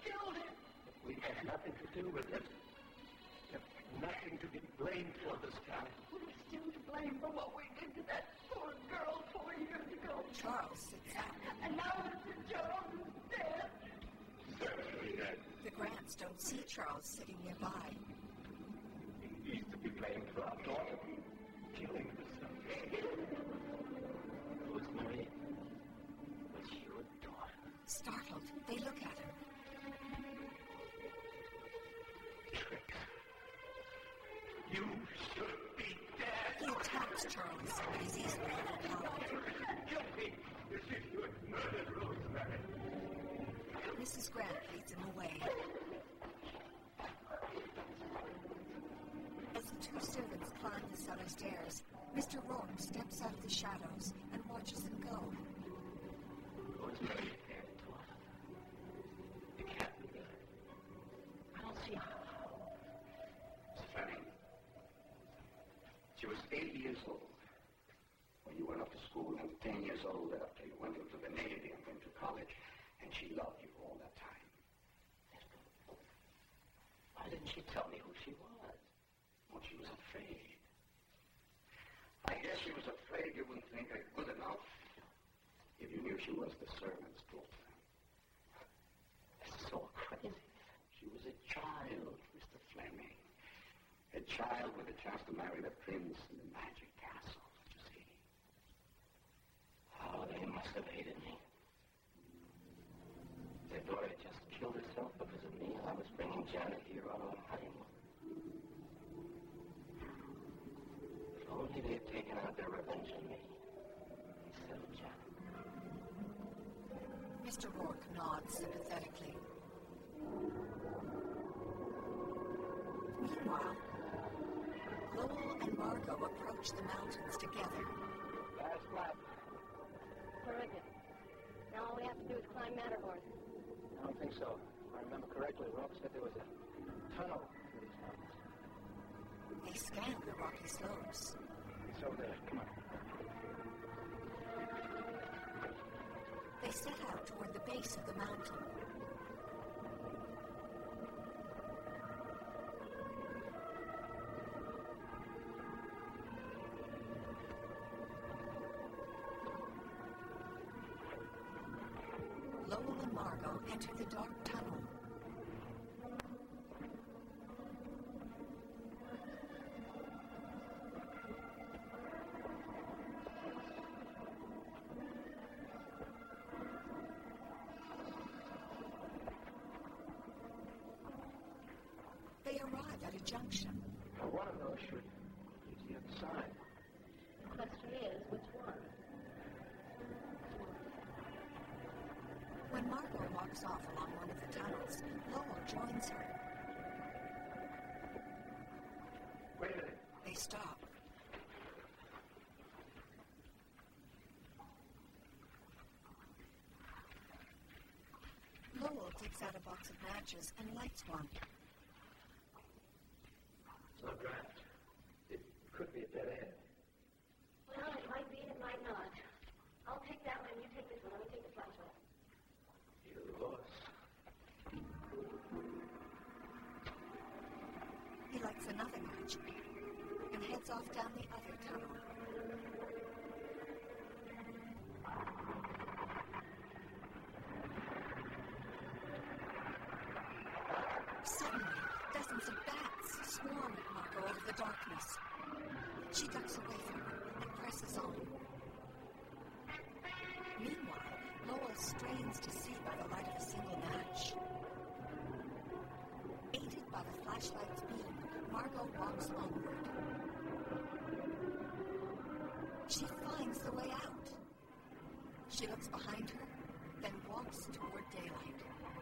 [SPEAKER 4] nothing to do with it. You have nothing to be blamed for this time.
[SPEAKER 8] We're still to blame for what we did to that poor girl 4 years ago.
[SPEAKER 2] Charles sits up.
[SPEAKER 8] And now Mr. Jones is dead.
[SPEAKER 4] Certainly dead.
[SPEAKER 2] The Grants don't see Charles sitting nearby.
[SPEAKER 4] He's to be blamed for our daughter killing herself.
[SPEAKER 6] Rosemary was your daughter.
[SPEAKER 2] Startled, they look at him.
[SPEAKER 4] Trick. You should be dead.
[SPEAKER 2] He attacks Charles, but he's easily overpowered.
[SPEAKER 4] Guilty as if you had murdered Rosemary.
[SPEAKER 2] Mrs. Grant leads him away. As the two servants climb the cellar stairs, Mr. Rourke steps out of the shadows and watches them go.
[SPEAKER 6] Rosemary, dead daughter. It can't be done. I don't see how.
[SPEAKER 5] Miss Fleming, she was 8 years old when you went off to school, and 10 years old after you went into the Navy and went to college, and she loved you all that time.
[SPEAKER 6] Why didn't she tell me who she was?
[SPEAKER 5] Well, she was afraid. I guess she was afraid you wouldn't think her good enough if you knew she was the servant's daughter.
[SPEAKER 6] That's so crazy.
[SPEAKER 5] She was a child, Mr. Fleming. A child with a chance to marry the prince in the magic castle, you see.
[SPEAKER 6] Oh, they must have hated me. They thought I just killed herself because of me, and I was bringing Janet here on our honeymoon. If only they had taken out their revenge on me instead of Janet.
[SPEAKER 2] Mr. Rourke nods sympathetically. Meanwhile, Lowell and Margot approach the mountains together.
[SPEAKER 6] Last lap.
[SPEAKER 3] Terrific. Now all we have to do is climb Matterhorn.
[SPEAKER 6] I don't think so. If I remember correctly, Rob said there was a tunnel through these mountains.
[SPEAKER 2] They scan the rocky slopes.
[SPEAKER 6] It's over there. Come on.
[SPEAKER 2] They set out toward the base of the mountain. Lowell and Margot enter the dark tunnel. They arrive at a junction.
[SPEAKER 6] Well, one of those should lead the other side.
[SPEAKER 3] The question is, which one?
[SPEAKER 2] When Margot walks off along one of the tunnels, Lowell joins her.
[SPEAKER 6] Wait a minute.
[SPEAKER 2] They stop. Lowell takes out a box of matches and lights one.
[SPEAKER 6] It's no draft. It could be a dead end.
[SPEAKER 3] Well, it might be, it might not. I'll take that one, you take this one. Let me take the flashlight.
[SPEAKER 6] You're the boss.
[SPEAKER 2] He lights another match and heads off down the other tunnel. Suddenly, dozens of bats swarm at Margot out of the darkness. She ducks away from them and presses on. Meanwhile, Lowell strains to see by the light of a single match. Aided by the flashlight's beam, Margot walks onward. She finds the way out. She looks behind her, then walks toward daylight.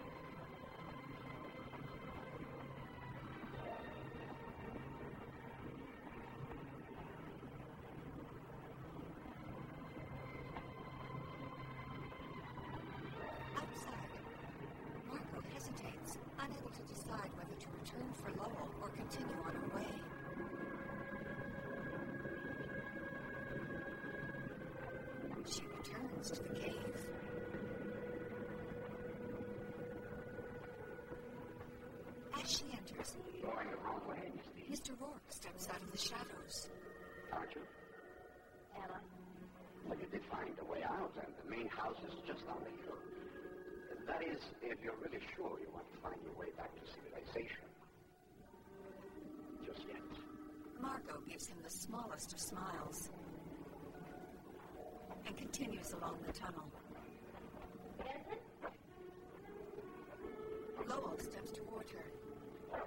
[SPEAKER 2] Outside, Margot hesitates, unable to decide whether to return for Lowell or continue on her way. She returns to the cave. As she enters,
[SPEAKER 5] Going the wrong way, Miss D.
[SPEAKER 2] Mr. Rourke steps out of the shadows.
[SPEAKER 5] Aren't you?
[SPEAKER 3] Am I?
[SPEAKER 5] Well, you did find a way out, and the main house is just on the hill. That is, if you're really sure you want to find your way back to civilization. Just yet.
[SPEAKER 2] Margot gives him the smallest of smiles and continues along the tunnel. Lowell steps toward her.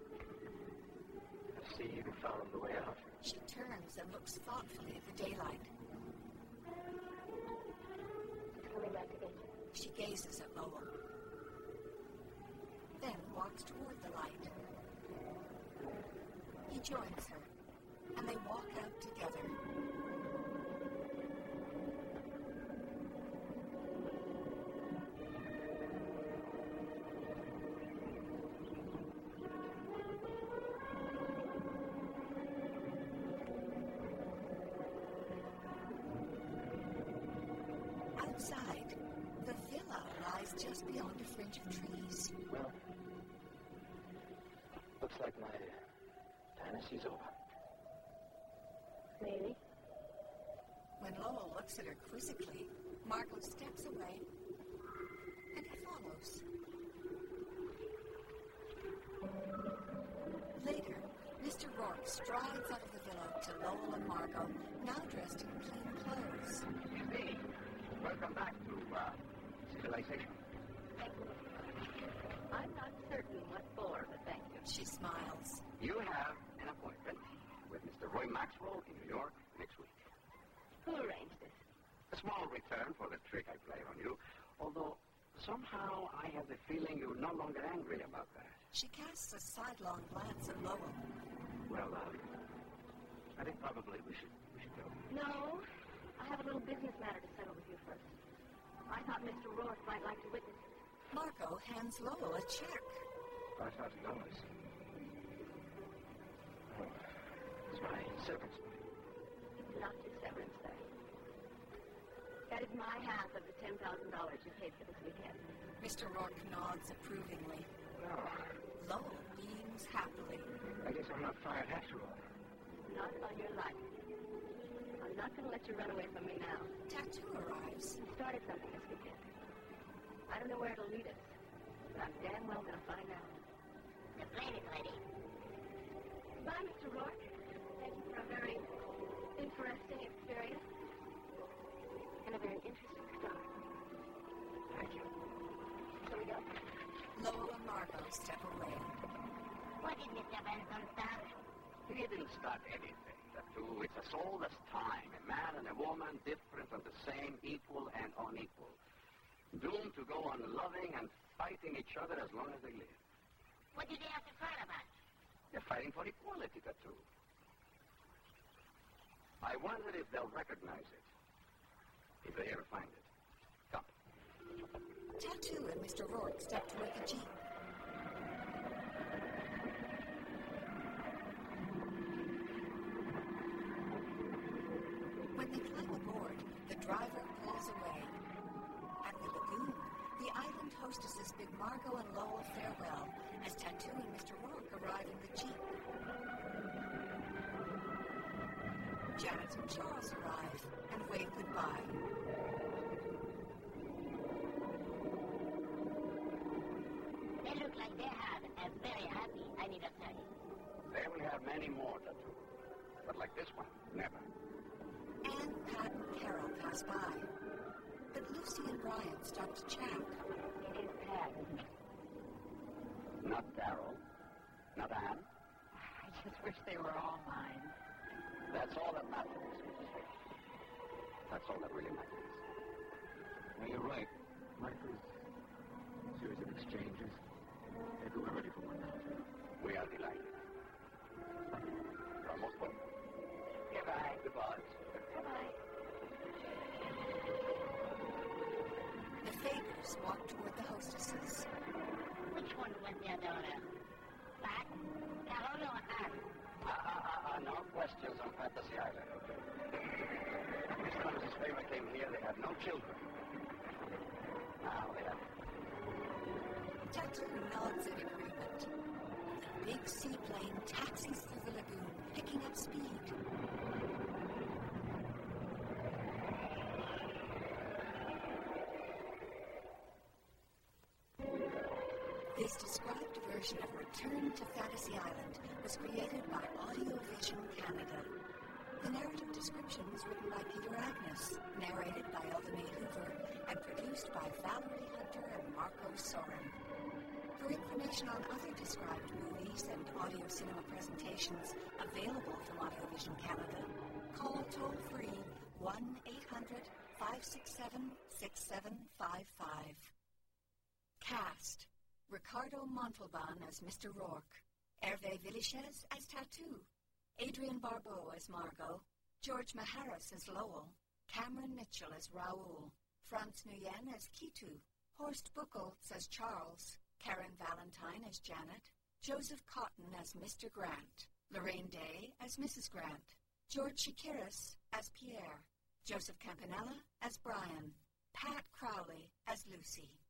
[SPEAKER 6] I see you found the way out.
[SPEAKER 2] She turns and looks thoughtfully at the daylight.
[SPEAKER 3] Coming back to get you.
[SPEAKER 2] She gazes at Lowell, then walks toward the light. He joins her, and they walk out together. Outside, the villa lies just beyond a fringe of trees.
[SPEAKER 6] Well, looks like my fantasy's over.
[SPEAKER 3] Maybe.
[SPEAKER 2] When Lowell looks at her quizzically, Margot steps away, and he follows. Later, Mr. Rourke strides out of the villa to Lowell and Margot, now dressed in clean clothes.
[SPEAKER 5] Miss D, welcome back to civilization.
[SPEAKER 3] Thank you. I'm not certain what for, but thank you.
[SPEAKER 2] She smiles.
[SPEAKER 5] You have an appointment with Mr. Roy Maxwell in New York next week.
[SPEAKER 3] Who arranged this?
[SPEAKER 5] A small return for the trick I played on you, although somehow I have the feeling you're no longer angry about that.
[SPEAKER 2] She casts a sidelong glance at Lowell.
[SPEAKER 6] Well, I think probably we should go.
[SPEAKER 3] No. I have a little business matter to settle with you first. I thought Mr. Rourke might like to witness it.
[SPEAKER 2] Margot hands Lowell a check.
[SPEAKER 6] $5,000. Oh, it's my severance money.
[SPEAKER 3] It's not your severance pay. That is my half of the $10,000 you paid for this weekend.
[SPEAKER 2] Mr. Rourke nods approvingly.
[SPEAKER 6] Well,
[SPEAKER 2] Lowell beams happily.
[SPEAKER 6] I guess I'm not fired after all.
[SPEAKER 3] Not on your life. I'm not going to let you run away from me now.
[SPEAKER 2] Tattoo arrives.
[SPEAKER 3] You started something this weekend. I don't know where it'll lead us, but I'm damn well going to find out. The plane is ready. Goodbye, Mr. Rourke. Thank you for a very interesting experience and a very interesting start.
[SPEAKER 6] Thank you.
[SPEAKER 3] Shall we go?
[SPEAKER 2] Lowell and Margot step away.
[SPEAKER 3] What did Mr. Benson start?
[SPEAKER 5] He didn't start anything. It's as old as time. A man and a woman, different and the same, equal and unequal. Doomed to go on loving and fighting each other as long as they live.
[SPEAKER 3] What do they have to fight about?
[SPEAKER 5] They're fighting for equality, Tattoo. I wonder if they'll recognize it. If they ever find it. Come.
[SPEAKER 2] Tattoo and Mr. Rourke step toward the Jeep. When they climb aboard, the driver pulls away. At the lagoon, the island hostesses bid Margot and Lowell farewell as Tattoo and Mr. Rourke arrive in the Jeep. Janet and Charles arrive and wave goodbye.
[SPEAKER 3] They look like they have a very happy anniversary.
[SPEAKER 5] They will have many more, Tattoo. But like this one, never.
[SPEAKER 2] Anne, Pat, and Carol pass by. But Lucy and Brian start to chat.
[SPEAKER 3] It is Pat, isn't it?
[SPEAKER 5] Not Carol. Not Anne.
[SPEAKER 3] I just wish they were all mine.
[SPEAKER 5] That's all that matters. That's all that really matters.
[SPEAKER 6] Well, you're right. Life is a series of exchanges. Maybe we're ready for one now.
[SPEAKER 5] We are delighted. You're most welcome.
[SPEAKER 3] Goodbye.
[SPEAKER 5] Goodbye.
[SPEAKER 3] Goodbye.
[SPEAKER 2] The Fagers walk toward the hostesses.
[SPEAKER 3] Which one was their daughter? Pat, Carol, or Anne?
[SPEAKER 5] No questions on Fantasy Island. Mr. and Mrs. Faber came here. They had no children. Now they have.
[SPEAKER 2] Tattoo nods in agreement. big seaplane taxis through the lagoon, picking up speed. This described version of Return to Fantasy Island was created by Audiovision Canada. The narrative description was written by Peter Agnes, narrated by Elva May Hoover, and produced by Valerie Hunter and Marco Soren. For information on other described movies and audio cinema presentations available from Audiovision Canada, call toll-free 1-800-567-6755. Cast: Ricardo Montalban as Mr. Rourke, Hervé Villechaize as Tattoo, Adrienne Barbeau as Margot, George Maharis as Lowell, Cameron Mitchell as Raoul, Franz Nguyen as Kitu, Horst Buchholz as Charles, Karen Valentine as Janet, Joseph Cotton as Mr. Grant, Lorraine Day as Mrs. Grant, George Shikiris as Pierre, Joseph Campanella as Brian, Pat Crowley as Lucy.